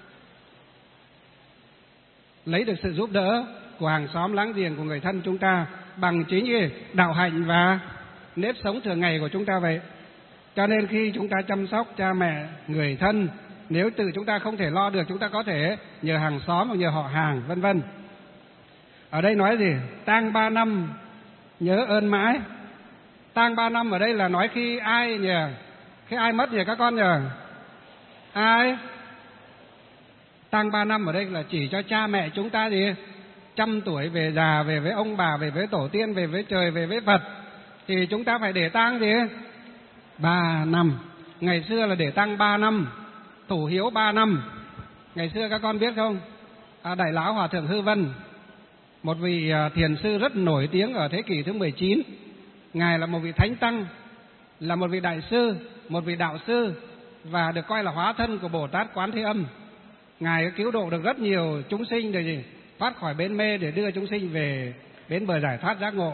lấy được sự giúp đỡ của hàng xóm láng giềng, của người thân chúng ta bằng chính gì? Đạo hạnh và nếp sống thường ngày của chúng ta vậy. Cho nên khi chúng ta chăm sóc cha mẹ, người thân, nếu tự chúng ta không thể lo được, chúng ta có thể nhờ hàng xóm hoặc nhờ họ hàng, vân vân. Ở đây nói gì? Tang ba năm nhớ ơn mãi. Tang ba năm ở đây là nói khi ai nhỉ? Khi ai mất nhỉ các con nhỉ? Ai? Tang ba năm ở đây là chỉ cho cha mẹ chúng ta gì? Trăm tuổi về già, về với ông bà, về với tổ tiên, về với trời, về với Phật, thì chúng ta phải để tang gì? Ba năm. Ngày xưa là để tang ba năm, thủ hiếu ba năm. Ngày xưa các con biết không? À, Đại lão Hòa thượng Hư Vân, một vị thiền sư rất nổi tiếng ở thế kỷ thứ mười chín. Ngài là một vị thánh tăng, là một vị đại sư, một vị đạo sư, và được coi là hóa thân của Bồ Tát Quán Thế Âm. Ngài cứu độ được rất nhiều chúng sinh để gì? Thoát khỏi bến mê, để đưa chúng sinh về bến bờ giải thoát giác ngộ.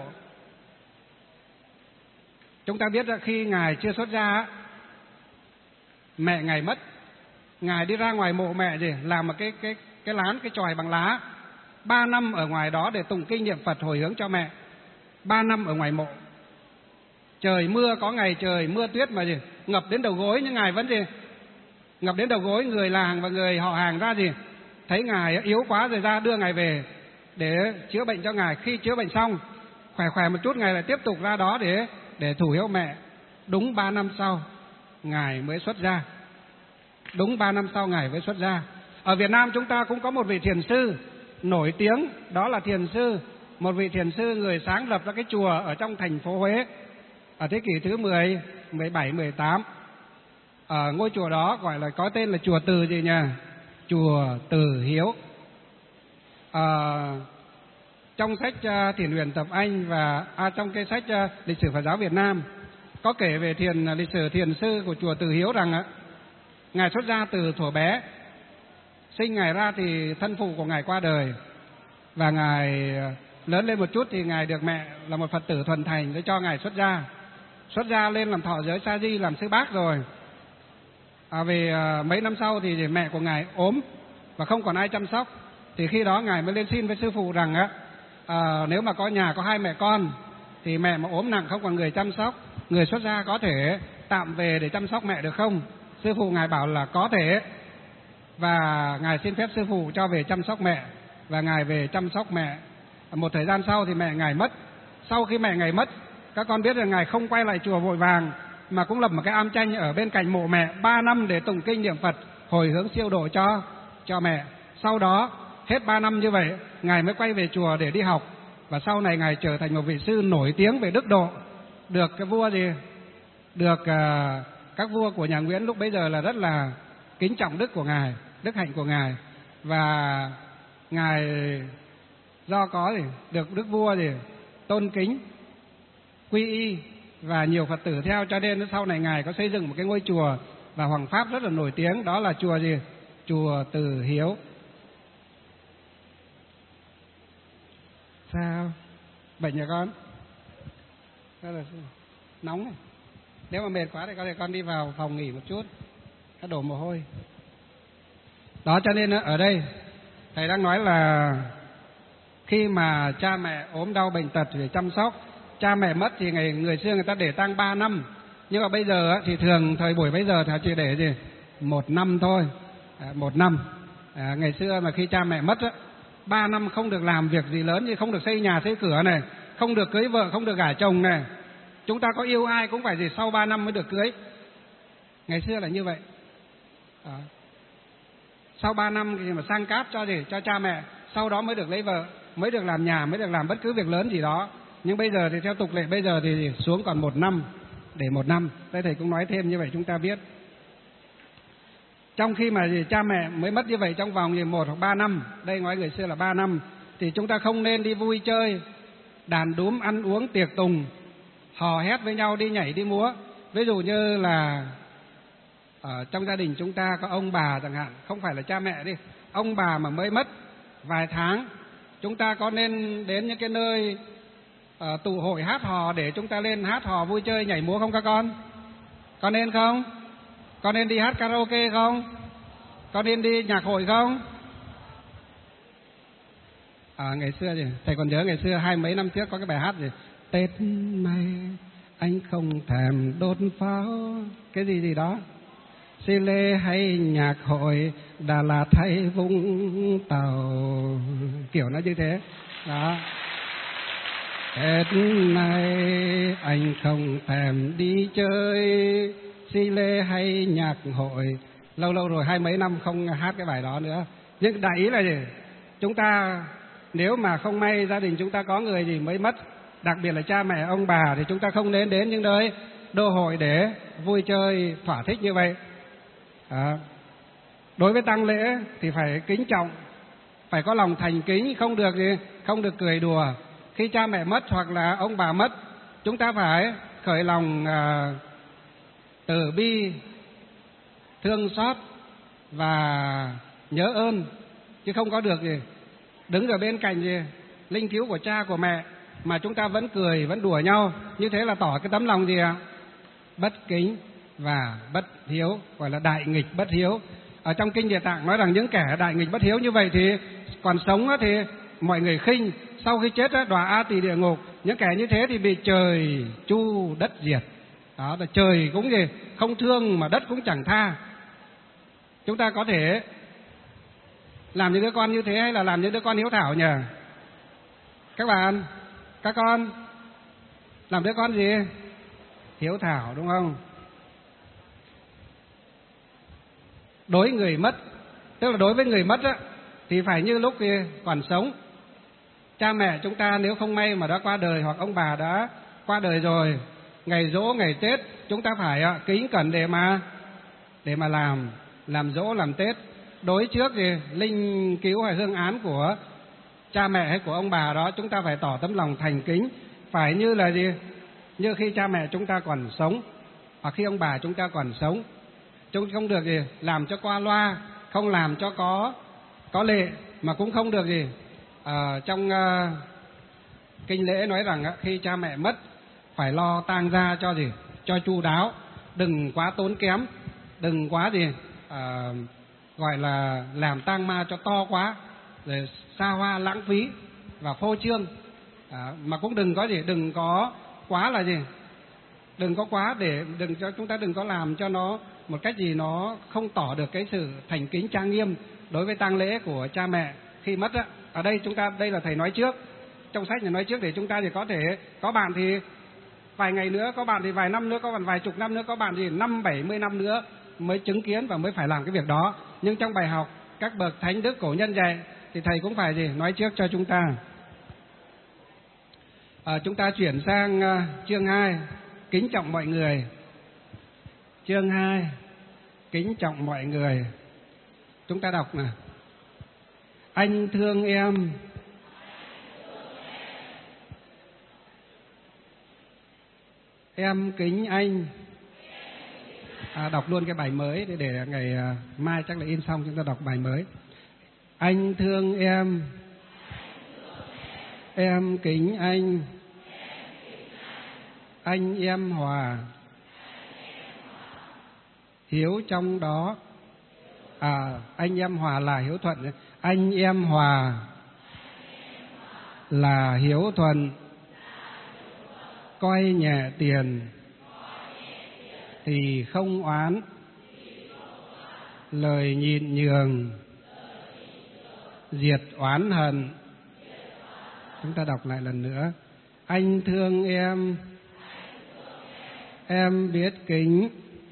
Chúng ta biết là khi Ngài chưa xuất gia, mẹ Ngài mất. Ngài đi ra ngoài mộ mẹ gì? Làm một cái cái cái lán, cái chòi bằng lá. Ba năm ở ngoài đó để tụng kinh niệm Phật hồi hướng cho mẹ. Ba năm ở ngoài mộ. Trời mưa, có ngày trời mưa tuyết mà gì? Ngập đến đầu gối, nhưng Ngài vẫn gì? Ngập đến đầu gối, người làng và người họ hàng ra gì? Thấy Ngài yếu quá rồi ra đưa Ngài về để chữa bệnh cho Ngài. Khi chữa bệnh xong, khỏe khỏe một chút, Ngài lại tiếp tục ra đó để để thủ hiếu mẹ. Đúng ba năm sau, Ngài mới xuất gia. Đúng ba năm sau Ngài mới xuất gia. Ở Việt Nam chúng ta cũng có một vị thiền sư nổi tiếng, đó là thiền sư, một vị thiền sư người sáng lập ra cái chùa ở trong thành phố Huế ở thế kỷ thứ mười, mười bảy, mười tám. Ở ngôi chùa đó gọi là có tên là chùa Từ gì nhỉ? Chùa Từ Hiếu. À, trong sách uh, Thiền Huyền Tập Anh và à, trong cái sách uh, lịch sử Phật giáo Việt Nam có kể về thiền uh, lịch sử thiền sư của chùa Từ Hiếu rằng uh, Ngài xuất gia từ thuở bé. Sinh Ngài ra thì thân phụ của Ngài qua đời, và Ngài uh, lớn lên một chút thì Ngài được mẹ là một Phật tử thuần thành để cho Ngài xuất gia. Xuất gia lên làm thọ giới sa di, làm sư bác rồi. À, về uh, mấy năm sau thì mẹ của Ngài ốm và không còn ai chăm sóc. Thì khi đó Ngài mới lên xin với sư phụ rằng á, à, nếu mà có nhà có hai mẹ con thì mẹ mà ốm nặng không còn người chăm sóc, người xuất gia có thể tạm về để chăm sóc mẹ được không? Sư phụ Ngài bảo là có thể, và Ngài xin phép sư phụ cho về chăm sóc mẹ, và Ngài về chăm sóc mẹ. Một thời gian sau thì mẹ Ngài mất. Sau khi mẹ Ngài mất, các con biết là Ngài không quay lại chùa vội vàng, mà cũng lập một cái am tranh ở bên cạnh mộ mẹ ba năm để tụng kinh niệm Phật hồi hướng siêu độ cho cho mẹ. Sau đó hết ba năm như vậy, Ngài mới quay về chùa để đi học, và sau này Ngài trở thành một vị sư nổi tiếng về đức độ, được cái vua gì, được uh, các vua của nhà Nguyễn lúc bấy giờ là rất là kính trọng đức của Ngài, đức hạnh của Ngài, và Ngài do có gì được đức vua gì tôn kính, quy y và nhiều Phật tử theo, cho nên sau này Ngài có xây dựng một cái ngôi chùa và hoàng pháp rất là nổi tiếng, đó là chùa gì? Chùa Từ Hiếu. Sao? Bệnh nhà con? Đó là nóng này. Nếu mà mệt quá thì có thể con đi vào phòng nghỉ một chút, nó đổ mồ hôi. Đó, cho nên ở đây thầy đang nói là khi mà cha mẹ ốm đau bệnh tật thì phải chăm sóc. Cha mẹ mất thì ngày người xưa người ta để tang ba năm, nhưng mà bây giờ thì thường thời buổi bây giờ thì chỉ để gì một năm thôi, à, một năm. À, ngày xưa mà khi cha mẹ mất á, ba năm không được làm việc gì lớn, như không được xây nhà xây cửa này, không được cưới vợ, không được gả chồng này. Chúng ta có yêu ai cũng phải gì sau ba năm mới được cưới. Ngày xưa là như vậy. À, sau ba năm thì mà sang cát cho gì cho cha mẹ, sau đó mới được lấy vợ, mới được làm nhà, mới được làm bất cứ việc lớn gì đó. Nhưng bây giờ thì theo tục lệ bây giờ thì xuống còn một năm. để một năm. Đây thầy cũng nói thêm như vậy chúng ta biết. Trong khi mà gì, cha mẹ mới mất như vậy trong vòng gì một hoặc ba năm, đây nói người xưa là ba năm, thì chúng ta không nên đi vui chơi, đàn đúm, ăn uống, tiệc tùng, hò hét với nhau, đi nhảy, đi múa. Ví dụ như là ở trong gia đình chúng ta có ông bà chẳng hạn, không phải là cha mẹ đi, ông bà mà mới mất vài tháng, chúng ta có nên đến những cái nơi uh, tụ hội hát hò để chúng ta lên hát hò vui chơi nhảy múa không các con? Có nên không? Có nên đi hát karaoke không? Có nên đi nhạc hội không? À, ngày xưa gì thầy còn nhớ ngày xưa hai mấy năm trước có cái bài hát gì Tết này anh không thèm đốt pháo, cái gì gì đó, xi lê hay nhạc hội, Đà Lạt hay Vũng Tàu, kiểu nó như thế đó. Tết này anh không thèm đi chơi, xi lê hay nhạc hội. Lâu lâu rồi, hai mấy năm không hát cái bài đó nữa. Nhưng đại ý là gì? Chúng ta nếu mà không may gia đình chúng ta có người gì mới mất, đặc biệt là cha mẹ ông bà, thì chúng ta không nên đến những nơi đô hội để vui chơi thỏa thích như vậy. À, đối với tang lễ thì phải kính trọng, phải có lòng thành kính, không được gì, không được cười đùa. Khi cha mẹ mất hoặc là ông bà mất, chúng ta phải khởi lòng à, từ bi, thương xót và nhớ ơn, chứ không có được gì đứng ở bên cạnh gì linh cứu của cha của mẹ mà chúng ta vẫn cười, vẫn đùa nhau. Như thế là tỏ cái tấm lòng gì ạ? Bất kính và bất hiếu, gọi là đại nghịch bất hiếu. Ở trong kinh Địa Tạng nói rằng những kẻ đại nghịch bất hiếu như vậy thì còn sống thì mọi người khinh, sau khi chết đọa A Tỳ địa ngục. Những kẻ như thế thì bị trời chu đất diệt. Đó là trời cũng gì không thương mà đất cũng chẳng tha. Chúng ta có thể làm những đứa con như thế hay là làm những đứa con hiếu thảo nhỉ? Các bạn, các con làm đứa con gì? Hiếu thảo, đúng không? Đối người mất, tức là đối với người mất á, thì phải như lúc còn sống. Cha mẹ chúng ta nếu không may mà đã qua đời hoặc ông bà đã qua đời rồi, ngày giỗ, ngày Tết chúng ta phải kính cẩn để mà để mà làm làm giỗ, làm Tết. Đối trước thì linh cứu hay hương án của cha mẹ hay của ông bà đó, chúng ta phải tỏ tấm lòng thành kính, phải như là gì? Như khi cha mẹ chúng ta còn sống hoặc khi ông bà chúng ta còn sống. Chúng không được gì làm cho qua loa, không làm cho có có lệ, mà cũng không được gì à, trong uh, kinh lễ nói rằng uh, khi cha mẹ mất phải lo tang gia cho gì cho chu đáo, đừng quá tốn kém, đừng quá gì à, gọi là làm tang ma cho to quá, rồi xa hoa lãng phí và phô trương, à, mà cũng đừng có gì đừng có quá là gì đừng có quá để đừng cho chúng ta đừng có làm cho nó một cách gì nó không tỏ được cái sự thành kính trang nghiêm đối với tang lễ của cha mẹ khi mất á. Ở đây chúng ta đây là thầy nói trước, trong sách này nói trước để chúng ta thì có thể có bạn thì vài ngày nữa, có bạn thì vài năm nữa, có bạn vài chục năm nữa, có bạn thì năm bảy mươi năm nữa mới chứng kiến và mới phải làm cái việc đó. Nhưng trong bài học các bậc thánh đức cổ nhân dạy thì thầy cũng phải gì nói trước cho chúng ta. À, chúng ta chuyển sang uh, chương hai, kính trọng mọi người. Chương hai, kính trọng mọi người. Chúng ta đọc nè. Anh thương em, em kính anh. À, đọc luôn cái bài mới để, để ngày uh, mai chắc là in xong chúng ta đọc bài mới. Anh thương em, em kính anh, anh em hòa, hiếu trong đó. À, anh em hòa là hiếu thuận. Anh em hòa là hiếu thuận, coi nhẹ tiền thì không oán, lời nhịn nhường diệt oán hận. Chúng ta đọc lại lần nữa. Anh thương em, em biết kính,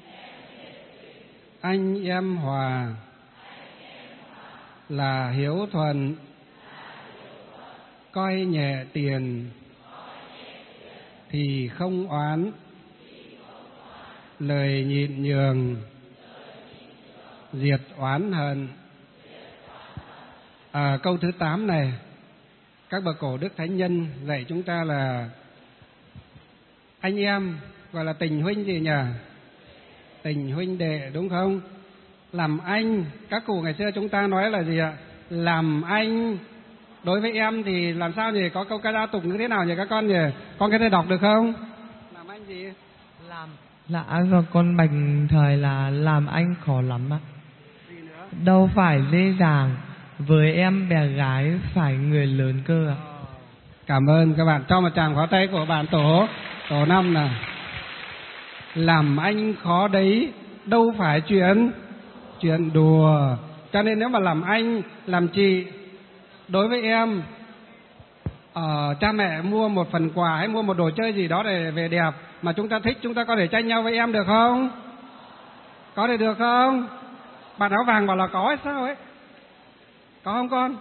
anh em hòa là hiếu thuận, coi nhẹ tiền thì không oán, lời nhịn nhường, diệt oán hận. À, câu thứ tám này, các bậc cổ đức thánh nhân dạy chúng ta là anh em gọi là tình huynh gì nhỉ? Tình huynh đệ, đúng không? Làm anh, các cụ ngày xưa chúng ta nói là gì ạ? Làm anh. Đối với em thì làm sao nhỉ? Có câu ca dao tục như thế nào nhỉ các con nhỉ? Con có thể đọc được không? Làm anh gì? Làm Dạ con bạch thời là làm anh khó lắm ạ. Gì nữa? Đâu phải dễ dàng, với em bé gái phải người lớn cơ ạ. Cảm ơn các bạn. Cho một tràng pháo tay của bạn tổ tổ năm nào. Làm anh khó đấy, đâu phải chuyện chuyện đùa. Cho nên nếu mà làm anh, làm chị, đối với em, ờ, cha mẹ mua một phần quà hay mua một đồ chơi gì đó để về đẹp mà chúng ta thích, chúng ta có thể tranh nhau với em được không? Có thể được không? Bạn áo vàng bảo là có hay sao ấy? Có không con?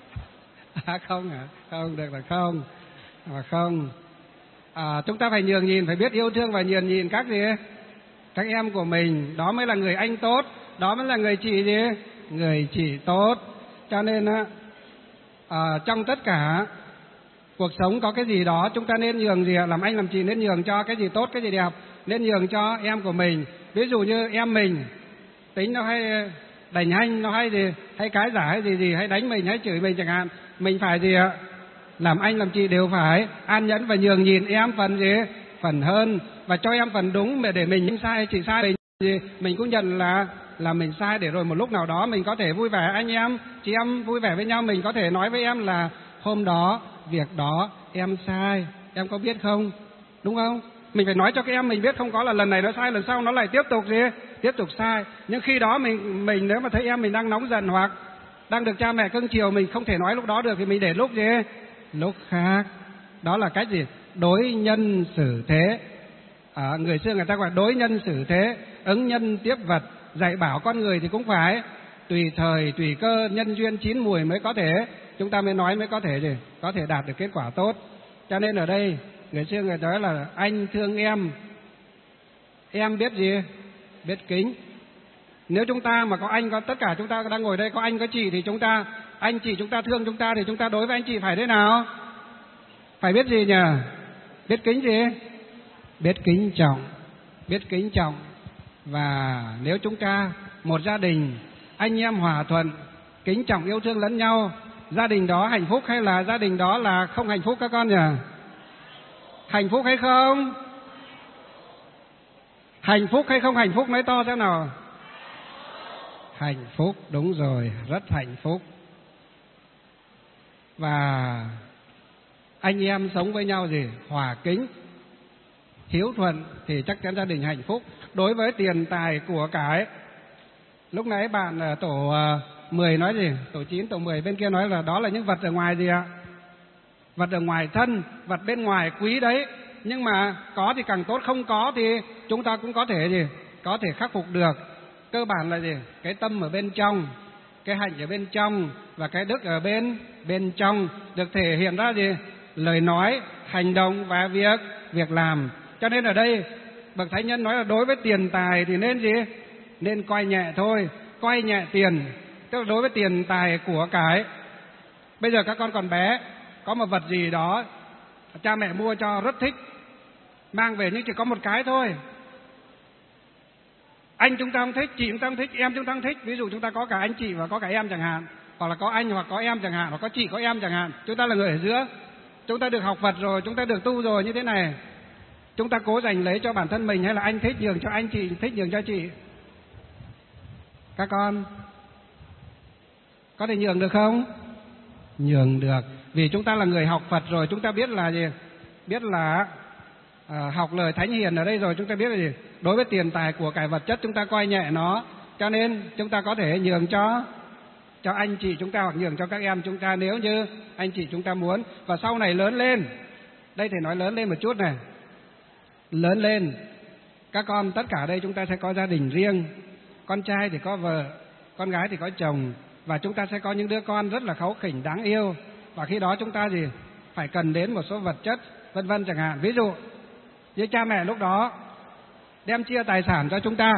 À không hả? Không được là không. Mà không. À, chúng ta phải nhường nhịn, phải biết yêu thương và nhường nhịn các gì? Các em của mình, đó mới là người anh tốt, đó mới là người chị gì? Người chị tốt. Cho nên á, à, trong tất cả cuộc sống có cái gì đó chúng ta nên nhường gì? Làm anh làm chị nên nhường cho cái gì tốt, cái gì đẹp, nên nhường cho em của mình. Ví dụ như em mình tính nó hay đành hanh, nó hay gì, hay cái giả hay gì gì, hay đánh mình, hay chửi mình chẳng hạn, mình phải gì ạ? Làm anh làm chị đều phải an nhẫn và nhường nhịn em phần gì? Phần hơn, và cho em phần đúng, để mình sai chị sai mình gì mình cũng nhận là là mình sai, để rồi một lúc nào đó mình có thể vui vẻ, anh em chị em vui vẻ với nhau, mình có thể nói với em là hôm đó việc đó em sai, em có biết không, đúng không? Mình phải nói cho các em mình biết, không có là lần này nó sai, lần sau nó lại tiếp tục gì tiếp tục sai. Nhưng khi đó mình mình nếu mà thấy em mình đang nóng giận hoặc đang được cha mẹ cưng chiều, mình không thể nói lúc đó được thì mình để lúc gì lúc khác. Đó là cách gì? Đối nhân xử thế. À, người xưa người ta gọi đối nhân xử thế, ứng nhân tiếp vật. Dạy bảo con người thì cũng phải tùy thời tùy cơ, nhân duyên chín mùi mới có thể, chúng ta mới nói mới có thể gì có thể đạt được kết quả tốt. Cho nên ở đây người xưa người ta nói là anh thương em, em biết gì? Biết kính. Nếu chúng ta mà có anh, có tất cả chúng ta đang ngồi đây có anh có chị, thì chúng ta anh chị chúng ta thương chúng ta, thì chúng ta đối với anh chị phải thế nào? Phải biết gì nhỉ? Biết kính gì? Biết kính trọng. Biết kính trọng. Và nếu chúng ta một gia đình anh em hòa thuận, kính trọng yêu thương lẫn nhau, gia đình đó hạnh phúc hay là gia đình đó là không hạnh phúc các con nhỉ? Hạnh phúc hay không? Hạnh phúc hay không hạnh phúc, nói to xem nào. Hạnh phúc, đúng rồi, rất hạnh phúc. Và anh em sống với nhau gì? Hòa kính, hiếu thuận thì chắc chắn gia đình hạnh phúc. Đối với tiền tài của cải, lúc nãy bạn tổ mười nói gì? Tổ chín, tổ mười bên kia nói là đó là những vật ở ngoài gì ạ? Vật ở ngoài thân, vật bên ngoài quý đấy, nhưng mà có thì càng tốt, không có thì chúng ta cũng có thể gì? Có thể khắc phục được. Cơ bản là gì? Cái tâm ở bên trong, cái hạnh ở bên trong và cái đức ở bên bên trong được thể hiện ra gì? Lời nói, hành động và việc việc làm. Cho nên ở đây bậc thánh nhân nói là đối với tiền tài thì nên gì? Nên coi nhẹ thôi, coi nhẹ tiền. Tức là đối với tiền tài của cải. Bây giờ các con còn bé, có một vật gì đó cha mẹ mua cho rất thích, mang về nhưng chỉ có một cái thôi. Anh chúng ta không thích, chị chúng ta không thích, em chúng ta không thích. Ví dụ chúng ta có cả anh chị và có cả em chẳng hạn, hoặc là có anh hoặc có em chẳng hạn, hoặc có chị có em chẳng hạn. Chúng ta là người ở giữa, chúng ta được học Phật rồi, chúng ta được tu rồi như thế này. Chúng ta cố giành lấy cho bản thân mình hay là anh thích nhường cho anh, chị thích nhường cho chị? Các con có thể nhường được không? Nhường được. Vì chúng ta là người học Phật rồi, chúng ta biết là gì? Biết là à, học lời Thánh Hiền ở đây rồi, chúng ta biết là gì? Đối với tiền tài của cải vật chất chúng ta coi nhẹ nó, cho nên chúng ta có thể nhường cho cho anh chị chúng ta hoặc nhường cho các em chúng ta nếu như anh chị chúng ta muốn. Và sau này lớn lên, đây thầy nói lớn lên một chút này, lớn lên các con tất cả đây chúng ta sẽ có gia đình riêng, con trai thì có vợ, con gái thì có chồng, và chúng ta sẽ có những đứa con rất là kháu khỉnh đáng yêu. Và khi đó chúng ta gì phải cần đến một số vật chất vân vân chẳng hạn. Ví dụ như cha mẹ lúc đó đem chia tài sản cho chúng ta.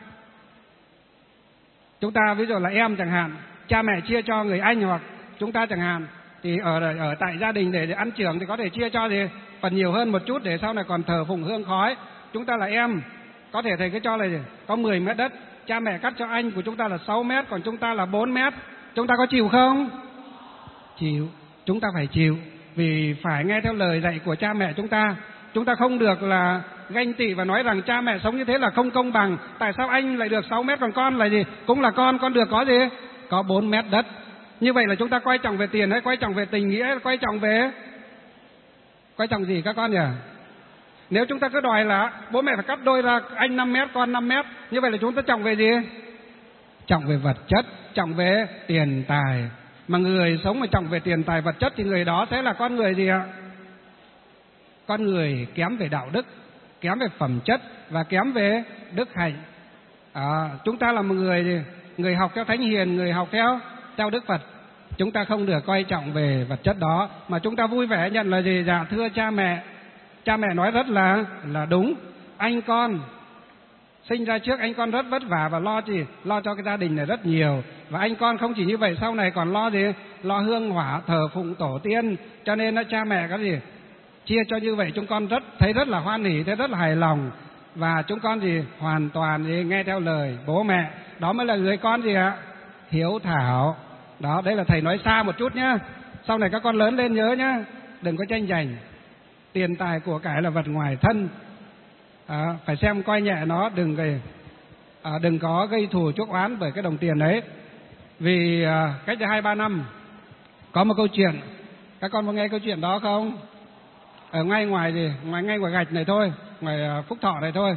Chúng ta ví dụ là em chẳng hạn, cha mẹ chia cho người anh hoặc chúng ta chẳng hạn, thì ở ở tại gia đình để, để ăn chưởng thì có thể chia cho gì phần nhiều hơn một chút để sau này còn thờ phụng hương khói. Chúng ta là em, có thể thầy cứ cho là gì? Có mười mét đất, cha mẹ cắt cho anh của chúng ta là sáu mét, còn chúng ta là bốn mét. Chúng ta có chịu không? Chịu, chúng ta phải chịu, vì phải nghe theo lời dạy của cha mẹ chúng ta. Chúng ta không được là ganh tị và nói rằng cha mẹ sống như thế là không công bằng. Tại sao anh lại được sáu mét còn con là gì? Cũng là con, con được có gì? Có bốn mét đất. Như vậy là chúng ta quay trọng về tiền hay quay trọng về tình nghĩa, quay trọng về quay trọng gì các con nhỉ? Nếu chúng ta cứ đòi là bố mẹ phải cắt đôi ra, anh năm mét, con năm mét, như vậy là chúng ta trọng về gì? Trọng về vật chất, trọng về tiền tài. Mà người sống mà trọng về tiền tài vật chất thì người đó sẽ là con người gì ạ? Con người kém về đạo đức, kém về phẩm chất và kém về đức hạnh. À, chúng ta là một người gì? Người học theo Thánh Hiền, người học theo theo Đức Phật. Chúng ta không được coi trọng về vật chất đó, mà chúng ta vui vẻ nhận là gì? Dạ thưa cha mẹ, cha mẹ nói rất là là đúng. Anh con sinh ra trước anh con rất vất vả và lo gì? Lo cho cái gia đình này rất nhiều. Và anh con không chỉ như vậy, sau này còn lo gì? Lo hương hỏa thờ phụng tổ tiên. Cho nên nó cha mẹ có gì? Chia cho như vậy chúng con rất thấy rất là hoan hỉ, thấy rất là hài lòng. Và chúng con gì? Hoàn toàn gì? Nghe theo lời bố mẹ. Đó mới là người con gì ạ? Hiếu thảo. Đó, đây là thầy nói xa một chút nhá. Sau này các con lớn lên nhớ nhá, đừng có tranh giành. Tiền tài của cải là vật ngoài thân. À, phải xem coi nhẹ nó, đừng gây, à, đừng có gây thù chuốc oán bởi cái đồng tiền đấy. Vì à, cách đây hai ba năm có một câu chuyện, các con có nghe câu chuyện đó không? Ở ngay ngoài gì, ngoài ngay ngoài gạch này thôi, ngoài à, Phúc Thọ này thôi.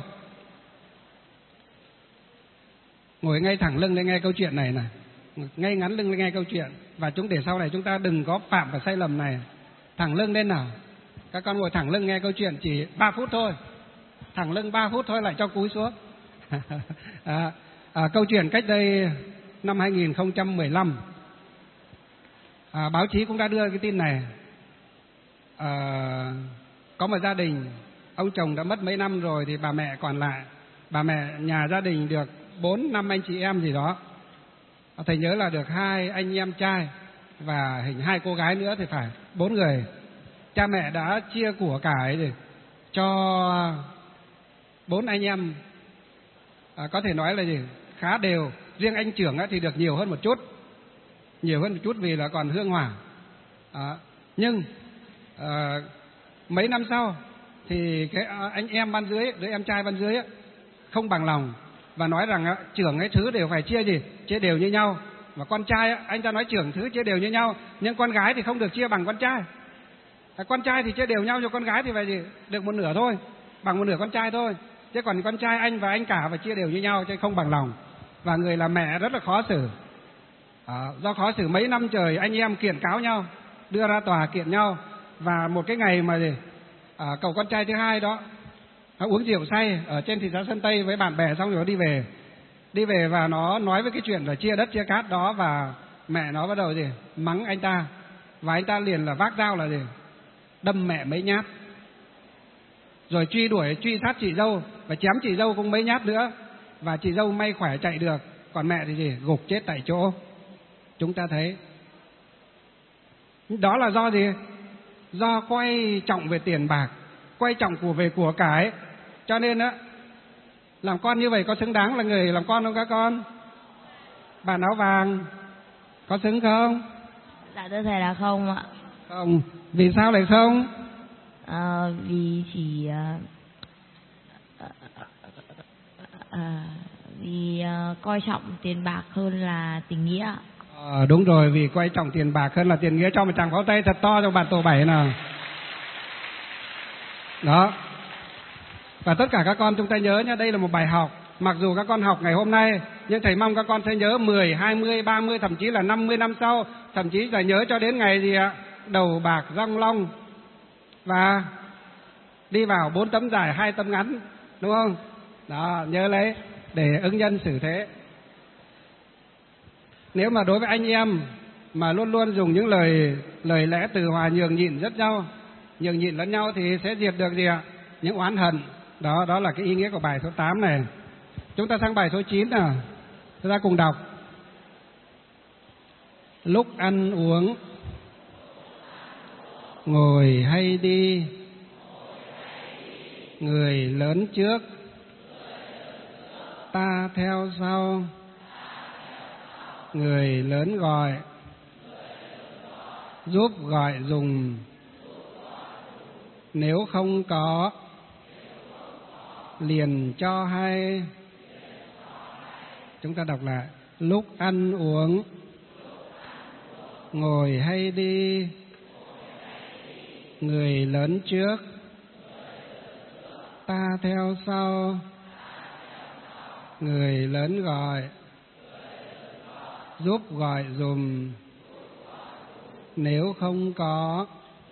Ngồi ngay thẳng lưng để nghe câu chuyện này này, ngay ngắn lưng để nghe câu chuyện, và chúng để sau này chúng ta đừng có phạm vào sai lầm này. Thẳng lưng lên nào. Các con ngồi thẳng lưng nghe câu chuyện chỉ ba phút thôi. Thẳng lưng ba phút thôi lại cho cúi xuống. à, à, câu chuyện cách đây năm hai nghìn không trăm mười lăm, à, báo chí cũng đã đưa cái tin này. À, có một gia đình, ông chồng đã mất mấy năm rồi thì bà mẹ còn lại. Bà mẹ nhà gia đình được bốn năm anh chị em gì đó. Thầy nhớ là được hai anh em trai và hình hai cô gái nữa thì phải, bốn người. Cha mẹ đã chia của cải để cho bốn anh em, à, có thể nói là gì? Khá đều. Riêng anh trưởng thì được nhiều hơn một chút, nhiều hơn một chút vì là còn hương hỏa. À, nhưng à, mấy năm sau thì cái anh em ban dưới, đứa em trai ban dưới không bằng lòng và nói rằng trưởng ấy thứ đều phải chia gì? Chia đều như nhau. Và con trai anh ta nói trưởng thứ chia đều như nhau, nhưng con gái thì không được chia bằng con trai. À, con trai thì chia đều nhau, cho con gái thì phải gì? Được một nửa thôi, bằng một nửa con trai thôi. Chứ còn con trai anh và anh cả phải chia đều như nhau, chứ không bằng lòng. Và người làm mẹ rất là khó xử. À, do khó xử mấy năm trời anh em kiện cáo nhau, đưa ra tòa kiện nhau. Và một cái ngày mà gì? À, cậu con trai thứ hai đó nó uống rượu say ở trên thị xã Sơn Tây với bạn bè, xong rồi nó đi về. Đi về và nó nói với cái chuyện là chia đất chia cát đó, và mẹ nó bắt đầu gì? Mắng anh ta. Và anh ta liền là vác dao là gì? Đâm mẹ mấy nhát. Rồi truy đuổi, truy sát chị dâu và chém chị dâu cũng mấy nhát nữa. Và chị dâu may khỏe chạy được, còn mẹ thì gì? Gục chết tại chỗ. Chúng ta thấy đó là do gì? Do quay trọng về tiền bạc, quay trọng của về của cải. Cho nên á, làm con như vậy có xứng đáng là người làm con không các con? Bạn áo vàng có xứng không? Dạ thưa thầy là không ạ. Không. Vì sao lại không? À, vì chỉ à, à, vì à, coi trọng tiền bạc hơn là tình nghĩa. Ờ, đúng rồi, vì coi trọng tiền bạc hơn là tiền nghĩa. Cho một tràng pháo tay thật to cho bạn tổ bảy nào. Đó. Và tất cả các con chúng ta nhớ nhé, đây là một bài học. Mặc dù các con học ngày hôm nay, nhưng thầy mong các con sẽ nhớ mười, hai mươi, ba mươi, thậm chí là năm mươi năm sau. Thậm chí là nhớ cho đến ngày gì ạ? Đầu bạc răng long. Và đi vào bốn tấm dài, hai tấm ngắn. Đúng không? Đó, nhớ lấy để ứng nhân xử thế. Nếu mà đối với anh em mà luôn luôn dùng những lời lời lẽ từ hòa nhường nhịn rất nhau, nhường nhịn lẫn nhau thì sẽ diệt được gì ạ? Những oán hận, Đó, đó là cái ý nghĩa của bài số tám này. Chúng ta sang bài số chín nào. Chúng ta cùng đọc. Lúc ăn uống, ngồi hay đi, người lớn trước, ta theo sau. Người lớn gọi, giúp gọi dùng. Nếu không có, liền cho hay. Chúng ta đọc lại. Lúc ăn uống, ngồi hay đi, người lớn trước, ta theo sau. Người lớn gọi, giúp gọi dùm. Nếu không có,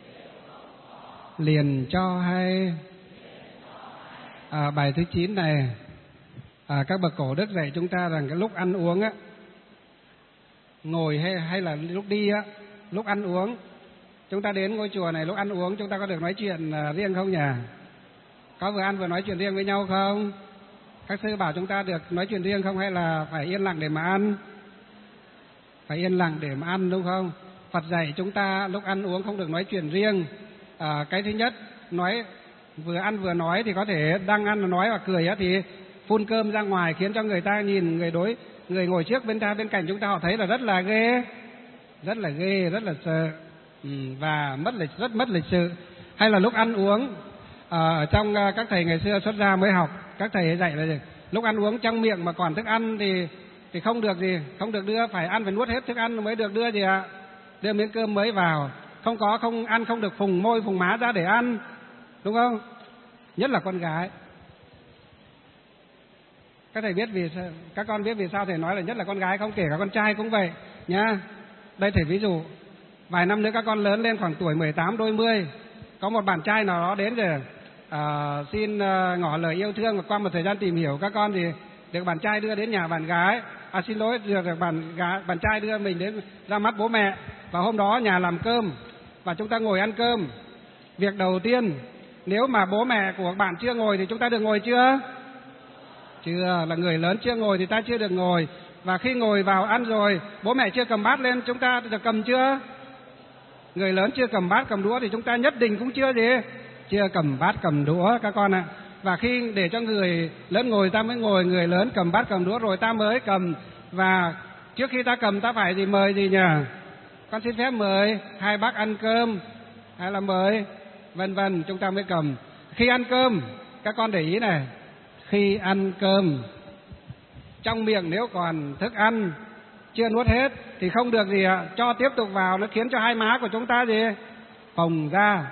liền cho hay. À, bài thứ chín này, à, các bậc cổ đức dạy chúng ta rằng cái lúc ăn uống á, ngồi hay hay là lúc đi á, lúc ăn uống, chúng ta đến ngôi chùa này lúc ăn uống chúng ta có được nói chuyện uh, riêng không nhỉ? Có vừa ăn vừa nói chuyện riêng với nhau không? Các sư bảo chúng ta được nói chuyện riêng không, hay là phải yên lặng để mà ăn? Phải yên lặng để mà ăn, đúng không? Phật dạy chúng ta lúc ăn uống không được nói chuyện riêng. À, cái thứ nhất, nói vừa ăn vừa nói thì có thể đang ăn nói và cười á, thì phun cơm ra ngoài khiến cho người ta nhìn, người đối người ngồi trước bên ta bên cạnh chúng ta họ thấy là rất là ghê, rất là ghê, rất là sợ, ừ, và mất lịch rất mất lịch sự. Hay là lúc ăn uống, ở trong các thầy ngày xưa xuất gia mới học, các thầy dạy là gì? Lúc ăn uống trong miệng mà còn thức ăn thì thì không được gì, không được đưa, phải ăn phải nuốt hết thức ăn mới được đưa gì ạ? Đưa miếng cơm mới vào, không có không ăn không được phùng môi phùng má ra để ăn, đúng không? Nhất là con gái. Các thầy biết vì sao, các con biết vì sao thầy nói là nhất là con gái không? Kể cả con trai cũng vậy nhá. Đây thầy ví dụ, vài năm nữa các con lớn lên khoảng tuổi mười tám đôi mươi, có một bạn trai nào đó đến rồi à, xin uh, ngỏ lời yêu thương, và qua một thời gian tìm hiểu các con thì được bạn trai đưa đến nhà bạn gái, à xin lỗi, được, được bạn gái, bạn trai đưa mình đến ra mắt bố mẹ. Và hôm đó nhà làm cơm và chúng ta ngồi ăn cơm. Việc đầu tiên, nếu mà bố mẹ của bạn chưa ngồi thì chúng ta được ngồi chưa? Chưa, là người lớn chưa ngồi thì ta chưa được ngồi. Và khi ngồi vào ăn rồi, bố mẹ chưa cầm bát lên, chúng ta được cầm chưa? Người lớn chưa cầm bát cầm đũa thì chúng ta nhất định cũng chưa gì, chưa cầm bát cầm đũa các con ạ. À. Và khi để cho người lớn ngồi ta mới ngồi, người lớn cầm bát cầm đũa rồi ta mới cầm. Và trước khi ta cầm ta phải gì, mời gì nhỉ? Con xin phép mời hai bác ăn cơm, hay là mời vân vân, chúng ta mới cầm. Khi ăn cơm, các con để ý này, khi ăn cơm trong miệng nếu còn thức ăn chưa nuốt hết thì không được gì ạ, cho tiếp tục vào, nó khiến cho hai má của chúng ta gì, phồng ra.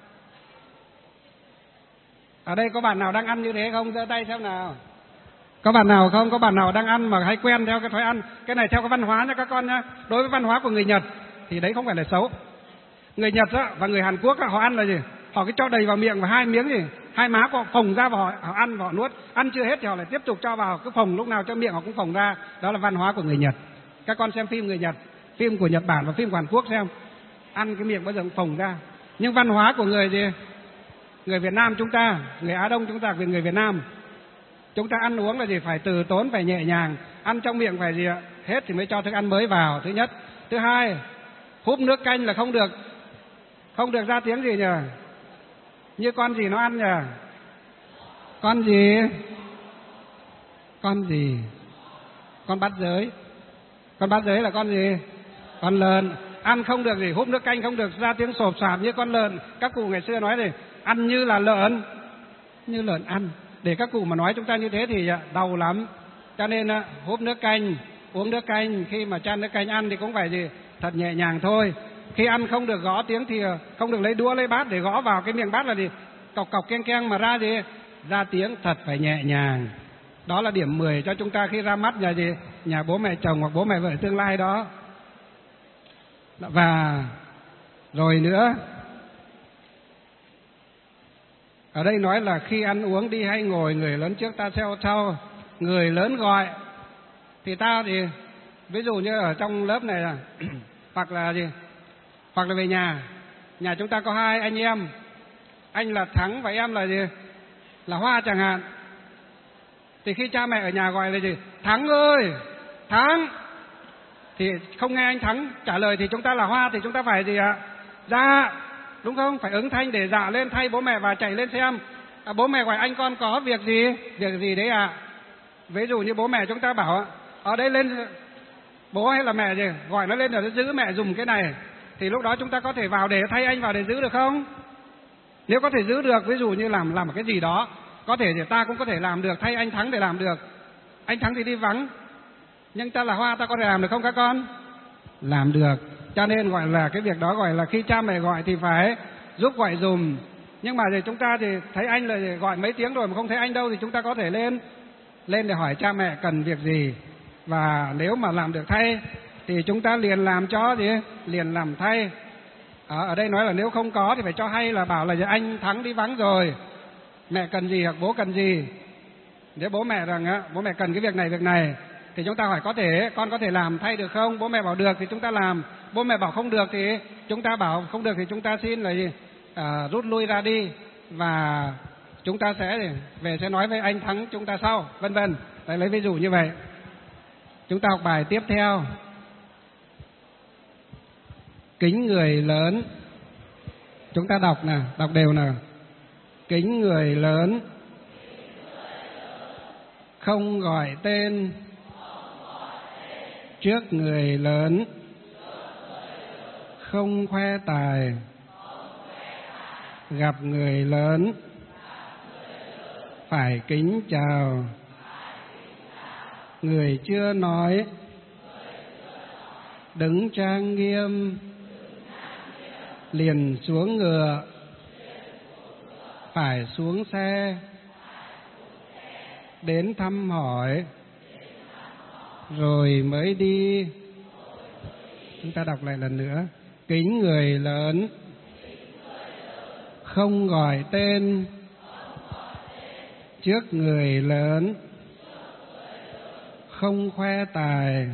Ở đây có bạn nào đang ăn như thế không? Giơ tay xem nào. Có bạn nào không? Có bạn nào đang ăn mà hay quen theo cái thói ăn? Cái này theo cái văn hóa nha các con nhá. Đối với văn hóa của người Nhật thì đấy không phải là xấu. Người Nhật á, và người Hàn Quốc á, họ ăn là gì? Họ cứ cho đầy vào miệng và hai miếng gì, hai má họ phồng ra và họ, họ ăn và họ nuốt. Ăn chưa hết thì họ lại tiếp tục cho vào, cứ phồng lúc nào cho miệng họ cũng phồng ra. Đó là văn hóa của người Nhật. Các con xem phim người Nhật, phim của Nhật Bản và phim của Hàn Quốc xem, ăn cái miệng bao giờ cũng phồng ra. Nhưng văn hóa của người gì? Người Việt Nam chúng ta, người Á Đông chúng ta, người Việt Nam, chúng ta ăn uống là gì? Phải từ tốn, phải nhẹ nhàng. Ăn trong miệng phải gì ạ? Hết thì mới cho thức ăn mới vào, thứ nhất. Thứ hai, húp nước canh là không được, không được ra tiếng gì nhỉ? Như con gì nó ăn nhỉ? Con gì? Con gì? Con bát giới. Con bát giới là con gì? Con lợn. Ăn không được gì, húp nước canh không được ra tiếng sộp sạp như con lợn. Các cụ ngày xưa nói thì ăn như là lợn, như lợn ăn. Để các cụ mà nói chúng ta như thế thì đau lắm. Cho nên húp nước canh, uống nước canh, khi mà chan nước canh ăn thì cũng phải gì, thật nhẹ nhàng thôi. Khi ăn không được gõ tiếng thì không được lấy đũa lấy bát để gõ vào cái miệng bát là gì, cọc cọc keng keng mà ra gì, ra tiếng thật phải nhẹ nhàng. Đó là điểm mười cho chúng ta khi ra mắt nhà gì, nhà bố mẹ chồng hoặc bố mẹ vợ tương lai đó. Và rồi nữa, ở đây nói là khi ăn uống đi hay ngồi, người lớn trước ta theo sau. Người lớn gọi thì ta thì ví dụ như ở trong lớp này là hoặc là gì, hoặc là về nhà, nhà chúng ta có hai anh em, anh là Thắng và em là gì, là Hoa chẳng hạn, thì khi cha mẹ ở nhà gọi là gì? Thắng ơi, Thắng, thì không nghe anh Thắng trả lời thì chúng ta là Hoa thì chúng ta phải gì ạ? Dạ, đúng không? Phải ứng thanh để dạ lên thay bố mẹ và chạy lên xem. À, bố mẹ gọi anh con có việc gì? Việc gì đấy ạ? À? Ví dụ như bố mẹ chúng ta bảo ở đây lên, bố hay là mẹ gì gọi nó lên để nó giữ mẹ dùng cái này, thì lúc đó chúng ta có thể vào để thay anh vào để giữ được không? Nếu có thể giữ được, ví dụ như làm làm một cái gì đó, có thể thì ta cũng có thể làm được, thay anh Thắng để làm được. Anh Thắng thì đi vắng, nhưng ta là Hoa, ta có thể làm được không các con? Làm được. Cho nên gọi là cái việc đó gọi là khi cha mẹ gọi thì phải giúp gọi dùm. Nhưng mà thì chúng ta thì thấy anh là gọi mấy tiếng rồi mà không thấy anh đâu, thì chúng ta có thể lên lên để hỏi cha mẹ cần việc gì. Và nếu mà làm được thay thì chúng ta liền làm cho gì? Liền làm thay. Ở, ở đây nói là nếu không có thì phải cho hay, là bảo là anh Thắng đi vắng rồi, mẹ cần gì hoặc bố cần gì. Nếu bố mẹ rằng á, bố mẹ cần cái việc này việc này thì chúng ta hỏi có thể con có thể làm thay được không? Bố mẹ bảo được thì chúng ta làm. Bố mẹ bảo không được thì chúng ta bảo không được thì chúng ta xin là gì? À, rút lui ra đi, và chúng ta sẽ về sẽ nói với anh Thắng chúng ta sau, vân vân. Đấy, lấy ví dụ như vậy. Chúng ta học bài tiếp theo. Kính người lớn. Chúng ta đọc nè, đọc đều nào. Kính người lớn, không gọi tên trước người lớn, không khoe tài, gặp người lớn phải kính chào. Người chưa nói đứng trang nghiêm, liền xuống ngựa, phải xuống xe, đến thăm hỏi, rồi mới đi. Chúng ta đọc lại lần nữa. Kính người lớn, không gọi tên trước người lớn, không khoe tài,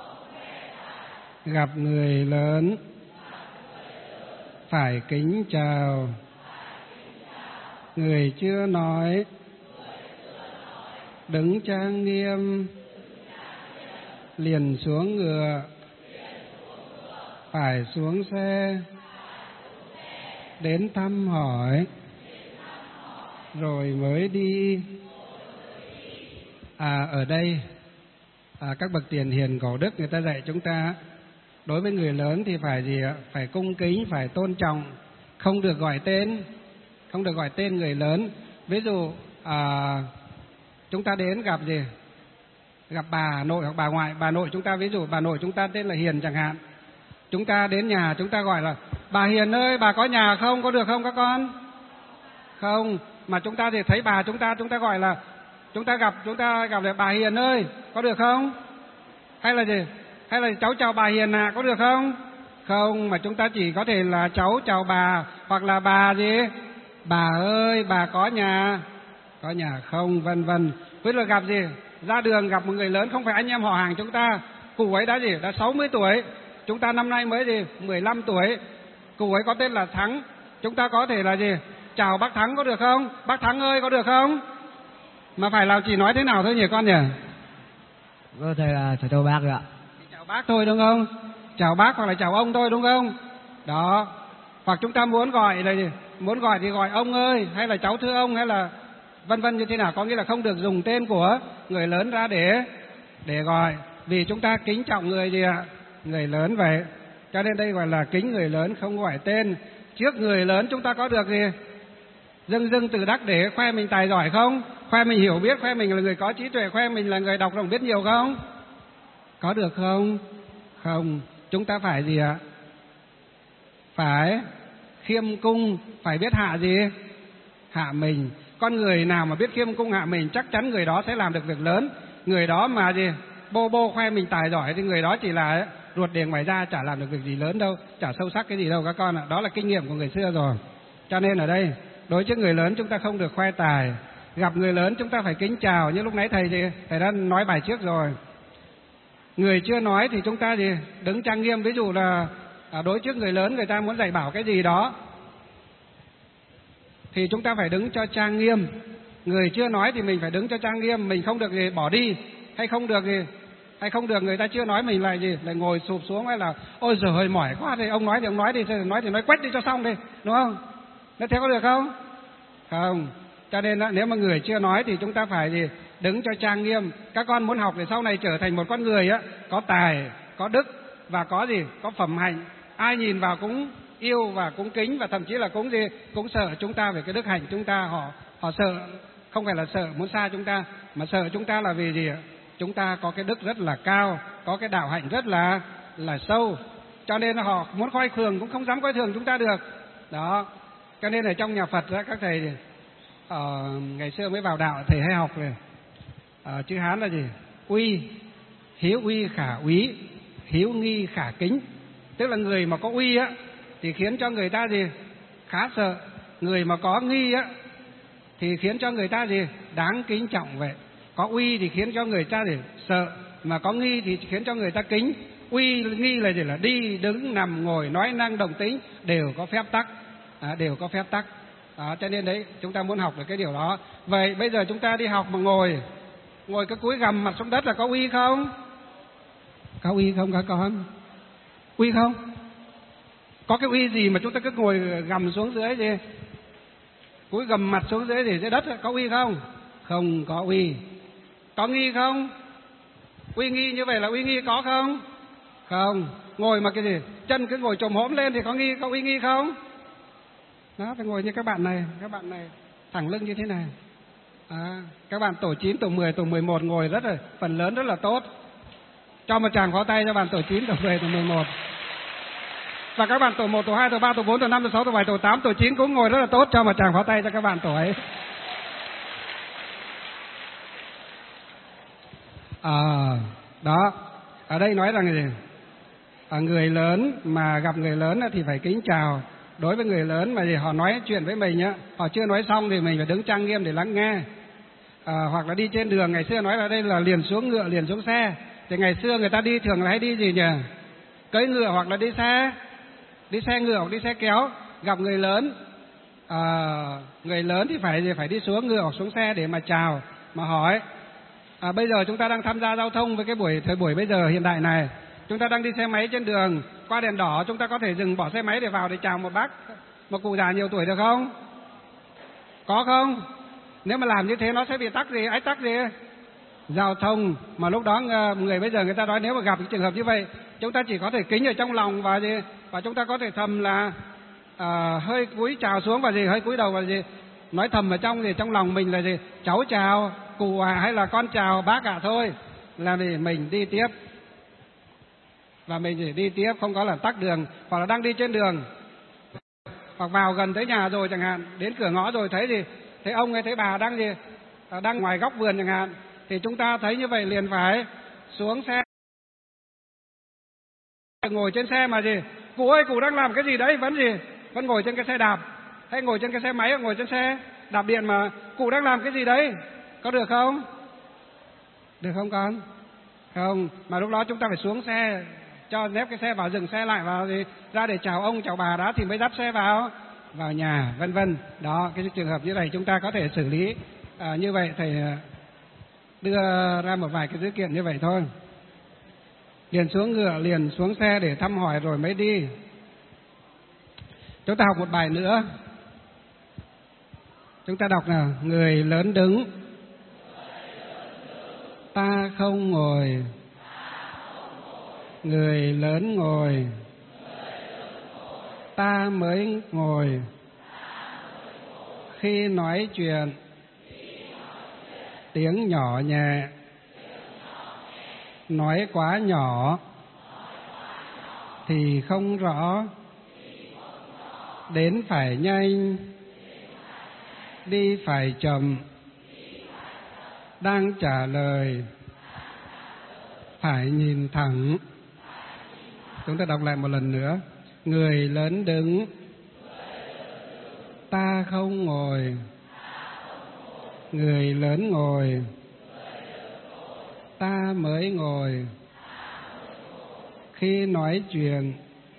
gặp người lớn phải kính chào. Người chưa nói đứng trang nghiêm, liền xuống ngựa, phải xuống xe, đến thăm hỏi, rồi mới đi. À, ở đây à, các bậc tiền hiền cổ đức người ta dạy chúng ta, đối với người lớn thì phải gì ạ? Phải cung kính, phải tôn trọng, không được gọi tên, không được gọi tên người lớn. Ví dụ à, chúng ta đến gặp gì? Gặp bà nội hoặc bà ngoại. Bà nội chúng ta, ví dụ bà nội chúng ta tên là Hiền chẳng hạn. Chúng ta đến nhà chúng ta gọi là bà Hiền ơi, bà có nhà không? Có được không các con? Không. Mà chúng ta thì thấy bà chúng ta, chúng ta gọi là, chúng ta gặp chúng ta gặp là bà Hiền ơi, có được không? Hay là gì? Hay là cháu chào bà Hiền à, có được không? Không, mà chúng ta chỉ có thể là cháu chào bà, hoặc là bà gì? Bà ơi, bà có nhà, có nhà không, vân vân. Với là gặp gì? Ra đường gặp một người lớn không phải anh em họ hàng chúng ta, cụ ấy đã gì? Đã sáu mươi tuổi, chúng ta năm nay mới gì? mười lăm tuổi. Cụ ấy có tên là Thắng, chúng ta có thể là gì? Chào bác Thắng, có được không? Bác Thắng ơi, có được không? Mà phải làm chỉ nói thế nào thôi nhỉ con nhỉ? Vâng, thầy là chào chào bác rồi ạ. Chào bác thôi đúng không? Chào bác hoặc là chào ông thôi đúng không? Đó. Hoặc chúng ta muốn gọi là gì? Muốn gọi thì gọi ông ơi, hay là cháu thưa ông, hay là vân vân như thế nào, có nghĩa là không được dùng tên của người lớn ra để để gọi, vì chúng ta kính trọng người gì ạ? Người lớn vậy. Cho nên đây gọi là kính người lớn, không gọi tên. Trước người lớn chúng ta có được gì? Dưng dưng từ đắc để khoe mình tài giỏi không? Khoe mình hiểu biết, khoe mình là người có trí tuệ, khoe mình là người đọc lòng biết nhiều không? Có được không? Không. Chúng ta phải gì ạ? Phải khiêm cung, phải biết hạ gì? Hạ mình. Con người nào mà biết khiêm cung hạ mình chắc chắn người đó sẽ làm được việc lớn. Người đó mà gì? Bô bô khoe mình tài giỏi thì người đó chỉ là ruột điền ngoài ra, chả làm được việc gì lớn đâu, chả sâu sắc cái gì đâu các con ạ. Đó là kinh nghiệm của người xưa rồi. Cho nên ở đây đối với người lớn chúng ta không được khoe tài. Gặp người lớn chúng ta phải kính chào, như lúc nãy thầy gì? Thầy đã nói bài trước rồi. Người chưa nói thì chúng ta gì? Đứng trang nghiêm. Ví dụ là đối trước người lớn người ta muốn dạy bảo cái gì đó thì chúng ta phải đứng cho trang nghiêm. Người chưa nói thì mình phải đứng cho trang nghiêm, mình không được gì bỏ đi, hay không được gì, hay không được người ta chưa nói mình lại gì, lại ngồi sụp xuống hay là ôi giời ơi mỏi quá thì ông nói thì ông nói đi, nói thì nói quét đi cho xong đi, đúng không? Nó thế có được không? Không. Cho nên nếu mà người chưa nói thì chúng ta phải gì, đứng cho trang nghiêm. Các con muốn học để sau này trở thành một con người á, có tài, có đức và có gì, có phẩm hạnh. Ai nhìn vào cũng yêu và cũng kính và thậm chí là cũng gì, cũng sợ chúng ta về cái đức hạnh chúng ta. Họ họ sợ, không phải là sợ muốn xa chúng ta, mà sợ chúng ta là vì gì ạ? Chúng ta có cái đức rất là cao, có cái đạo hạnh rất là là sâu. Cho nên là họ muốn coi thường cũng không dám coi thường chúng ta được. Đó. Cho nên ở trong nhà Phật đó, các thầy ờ, ngày xưa mới vào đạo thầy hay học này, ờ, chữ Hán là gì? Uy, hiếu uy khả úy, hiếu nghi khả kính. Tức là người mà có uy á thì khiến cho người ta gì? Khá sợ. Người mà có nghi á thì khiến cho người ta gì? Đáng kính trọng vậy. Có uy thì khiến cho người ta gì? Sợ, mà có nghi thì khiến cho người ta kính. Uy nghi là gì? Là đi đứng nằm ngồi nói năng động tính đều có phép tắc, à, đều có phép tắc. Đó, cho nên đấy chúng ta muốn học được cái điều đó. Vậy bây giờ chúng ta đi học mà ngồi ngồi cái cúi gằm mặt xuống đất là có uy không? Có uy không các con? Uy không? Có cái uy gì mà chúng ta cứ ngồi gằm xuống dưới gì, cúi gằm mặt xuống dưới thì dưới đất có uy không? Không có uy. Có nghi không? Uy nghi như vậy là uy nghi có không? Không. Ngồi mà cái gì, chân cứ ngồi chồm hổm lên thì có nghi, có uy nghi không? Đó, phải ngồi như các bạn này, các bạn này thẳng lưng như thế này. À, các bạn tổ chín, tổ mười, tổ mười một ngồi rất là, phần lớn rất là tốt. Cho một tràng pháo tay cho bạn tổ chín, tổ mười, tổ mười một. Và các bạn tổ một, tổ hai, tổ ba, tổ bốn, tổ năm, tổ sáu, tổ bảy, tổ tám, tổ chín cũng ngồi rất là tốt. Cho một tràng pháo tay cho các bạn tổ ấy. À, đó, ở đây nói rằng gì? À, người lớn mà gặp người lớn thì phải kính chào. Đối với người lớn mà gì họ nói chuyện với mình á, họ chưa nói xong thì mình phải đứng trang nghiêm để lắng nghe. À, hoặc là đi trên đường, ngày xưa nói là đây là liền xuống ngựa liền xuống xe. Thì ngày xưa người ta đi thường là hay đi gì nhỉ? Cưỡi ngựa hoặc là đi xe, đi xe ngựa hoặc đi xe kéo. Gặp người lớn, à, người lớn thì phải phải đi xuống ngựa hoặc xuống xe để mà chào, mà hỏi. À, bây giờ chúng ta đang tham gia giao thông với cái buổi thời buổi bây giờ hiện đại này, chúng ta đang đi xe máy trên đường, qua đèn đỏ chúng ta có thể dừng bỏ xe máy để vào để chào một bác, một cụ già nhiều tuổi được không? Có không? Nếu mà làm như thế nó sẽ bị tắc gì, ách tắc gì? Giao thông. Mà lúc đó người bây giờ người ta nói nếu mà gặp cái trường hợp như vậy, chúng ta chỉ có thể kính ở trong lòng và gì, và chúng ta có thể thầm là à, hơi cúi chào xuống và gì, hơi cúi đầu và gì, nói thầm ở trong gì, trong lòng mình là gì, cháu chào cụ à, hay là con chào bác ạ, à, thôi là gì mình đi tiếp. Và mình chỉ đi tiếp, không có là tắc đường, hoặc là đang đi trên đường, hoặc vào gần tới nhà rồi chẳng hạn, đến cửa ngõ rồi thấy gì, thấy ông hay thấy bà đang gì, đang ngoài góc vườn chẳng hạn, thì chúng ta thấy như vậy liền phải xuống xe, ngồi trên xe mà gì, cụ ơi cụ đang làm cái gì đấy, vẫn gì, vẫn ngồi trên cái xe đạp, hay ngồi trên cái xe máy, ngồi trên xe đạp điện mà cụ đang làm cái gì đấy, có được không? Được không con? Không, mà lúc đó chúng ta phải xuống xe, cho nép cái xe vào, dừng xe lại vào gì, ra để chào ông chào bà đó thì mới dắt xe vào vào nhà, vân vân. Đó, cái trường hợp như này chúng ta có thể xử lý à, như vậy. Thầy đưa ra một vài cái dữ kiện như vậy thôi. Liền xuống ngựa, liền xuống xe để thăm hỏi rồi mới đi. Chúng ta học một bài nữa. Chúng ta đọc nào. Người lớn đứng, ta không ngồi. Người lớn ngồi, ta mới ngồi. Khi nói chuyện, tiếng nhỏ nhẹ. Nói quá nhỏ thì không rõ. Đến phải nhanh, đi phải chậm. Đang trả lời, phải nhìn thẳng. Chúng ta đọc lại một lần nữa. Người lớn đứng, ta không ngồi. Người lớn ngồi, ta mới ngồi. Khi nói chuyện,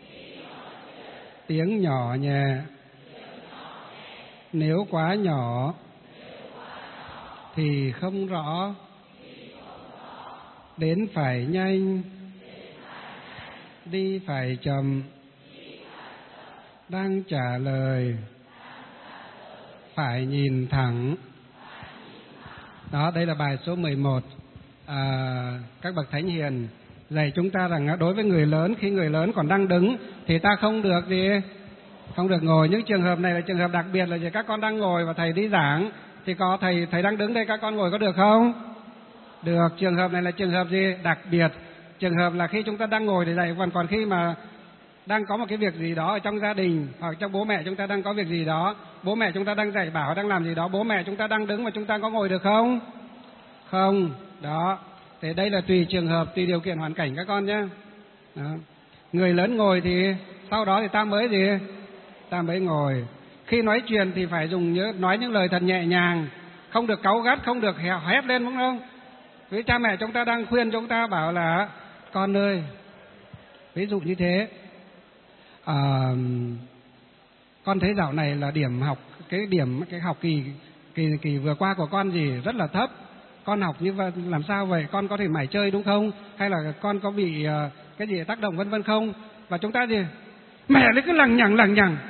tiếng nhỏ nhẹ. Nếu quá nhỏ, thì không rõ, đến phải nhanh, đi phải chậm, đang trả lời phải nhìn thẳng. Đó, đây là bài số mười một. À, các bậc thánh hiền dạy chúng ta rằng đối với người lớn, khi người lớn còn đang đứng thì ta không được gì, không được ngồi. Những trường hợp này là trường hợp đặc biệt, là gì? Các con đang ngồi và thầy đi giảng thì có thầy thầy đang đứng đây, các con ngồi có được không? Được. Trường hợp này là trường hợp gì? Đặc biệt. Trường hợp là khi chúng ta đang ngồi để dạy, còn còn khi mà đang có một cái việc gì đó ở trong gia đình hoặc trong bố mẹ chúng ta đang có việc gì đó, bố mẹ chúng ta đang dạy bảo, đang làm gì đó, bố mẹ chúng ta đang đứng mà chúng ta có ngồi được không? Không. Đó. Thế đây là tùy trường hợp, tùy điều kiện hoàn cảnh các con nhé. Đó. Người lớn ngồi thì sau đó thì ta mới gì? Ta mới ngồi. Khi nói chuyện thì phải dùng nhớ nói những lời thật nhẹ nhàng, không được cáu gắt, không được hét lên, đúng không? Vì cha mẹ chúng ta đang khuyên chúng ta bảo là con ơi, ví dụ như thế. À, con thấy dạo này là điểm học, cái điểm cái học kỳ kỳ kỳ vừa qua của con gì rất là thấp. Con học như vậy làm sao vậy? Con có thể mải chơi đúng không? Hay là con có bị uh, cái gì tác động vân vân không? Và chúng ta gì? Mẹ nó cứ lằng nhằng lằng nhằng.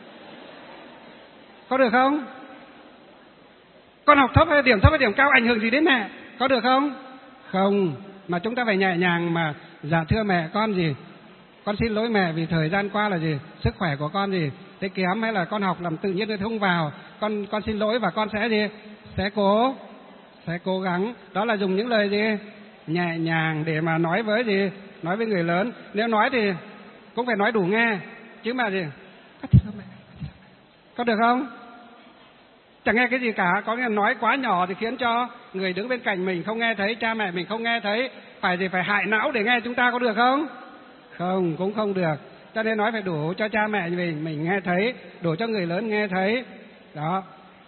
Có được không? Con học thấp hay điểm thấp hay điểm cao ảnh hưởng gì đến mẹ? Có được không? Không. Mà chúng ta phải nhẹ nhàng mà dạ thưa mẹ, con gì? Con xin lỗi mẹ vì thời gian qua là gì? Sức khỏe của con gì? Thế kém, hay là con học làm tự nhiên không vào. Con con xin lỗi và con sẽ gì? Sẽ cố sẽ cố gắng. Đó là dùng những lời gì? Nhẹ nhàng để mà nói với gì? Nói với người lớn. Nếu nói thì cũng phải nói đủ nghe, chứ mà gì? Có được không? Chẳng nghe cái gì cả. Có nghĩa là nói quá nhỏ thì khiến cho người đứng bên cạnh mình không nghe thấy, cha mẹ mình không nghe thấy. Phải gì? Phải hại não để nghe chúng ta, có được không? Không, cũng không được. Cho nên nói phải đủ cho cha mẹ mình mình nghe thấy, đủ cho người lớn nghe thấy. Đó.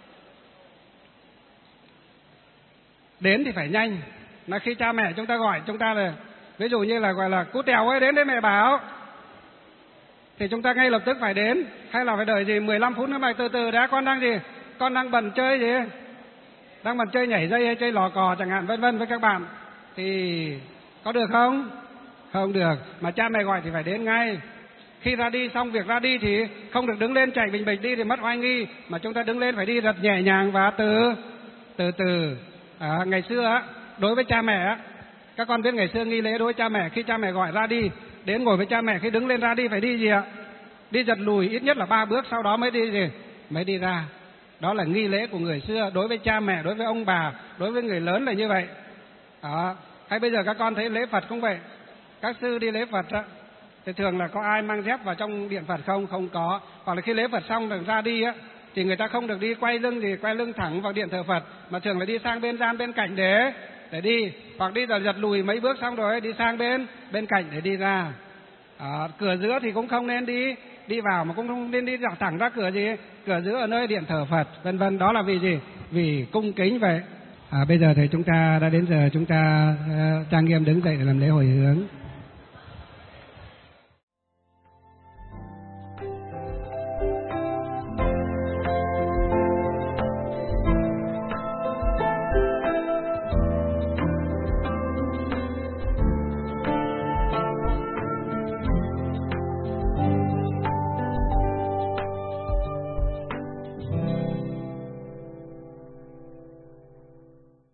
Đến thì phải nhanh. Là khi cha mẹ chúng ta gọi chúng ta là, ví dụ như là gọi là cú Tèo ơi, đến đấy mẹ bảo, thì chúng ta ngay lập tức phải đến. Hay là phải đợi gì mười lăm phút nữa mày từ từ đã, con đang gì? Con đang bận chơi gì? Đang bận chơi nhảy dây hay chơi lò cò chẳng hạn, vân vân với các bạn. Thì có được không? Không được. Mà cha mẹ gọi thì phải đến ngay. Khi ra đi xong việc ra đi thì không được đứng lên chạy bình bịch đi thì mất oai nghi, mà chúng ta đứng lên phải đi rất nhẹ nhàng và từ từ từ. À, ngày xưa á, đối với cha mẹ á, các con biết ngày xưa nghi lễ đối với cha mẹ, khi cha mẹ gọi ra đi, đến ngồi với cha mẹ, khi đứng lên ra đi phải đi gì ạ? Đi giật lùi ít nhất là ba bước, sau đó mới đi gì? Mới đi ra. Đó là nghi lễ của người xưa đối với cha mẹ, đối với ông bà, đối với người lớn là như vậy. Đó. Hay bây giờ các con thấy lễ Phật cũng vậy. Các sư đi lễ Phật á, thì thường là có ai mang dép vào trong điện Phật không? Không có. Hoặc là khi lễ Phật xong rồi ra đi á, thì người ta không được đi quay lưng gì, quay lưng thẳng vào điện thờ Phật, mà thường là đi sang bên gian bên cạnh để để đi, hoặc đi là giật lùi mấy bước xong rồi đi sang bên bên cạnh để đi ra. À, cửa giữa thì cũng không nên đi đi vào, mà cũng không nên đi thẳng ra cửa gì, cửa giữa ở nơi điện thờ Phật, vân vân. Đó là vì gì? Vì cung kính vậy. À, bây giờ thì chúng ta đã đến giờ chúng ta uh, trang nghiêm đứng dậy để làm lễ hồi hướng.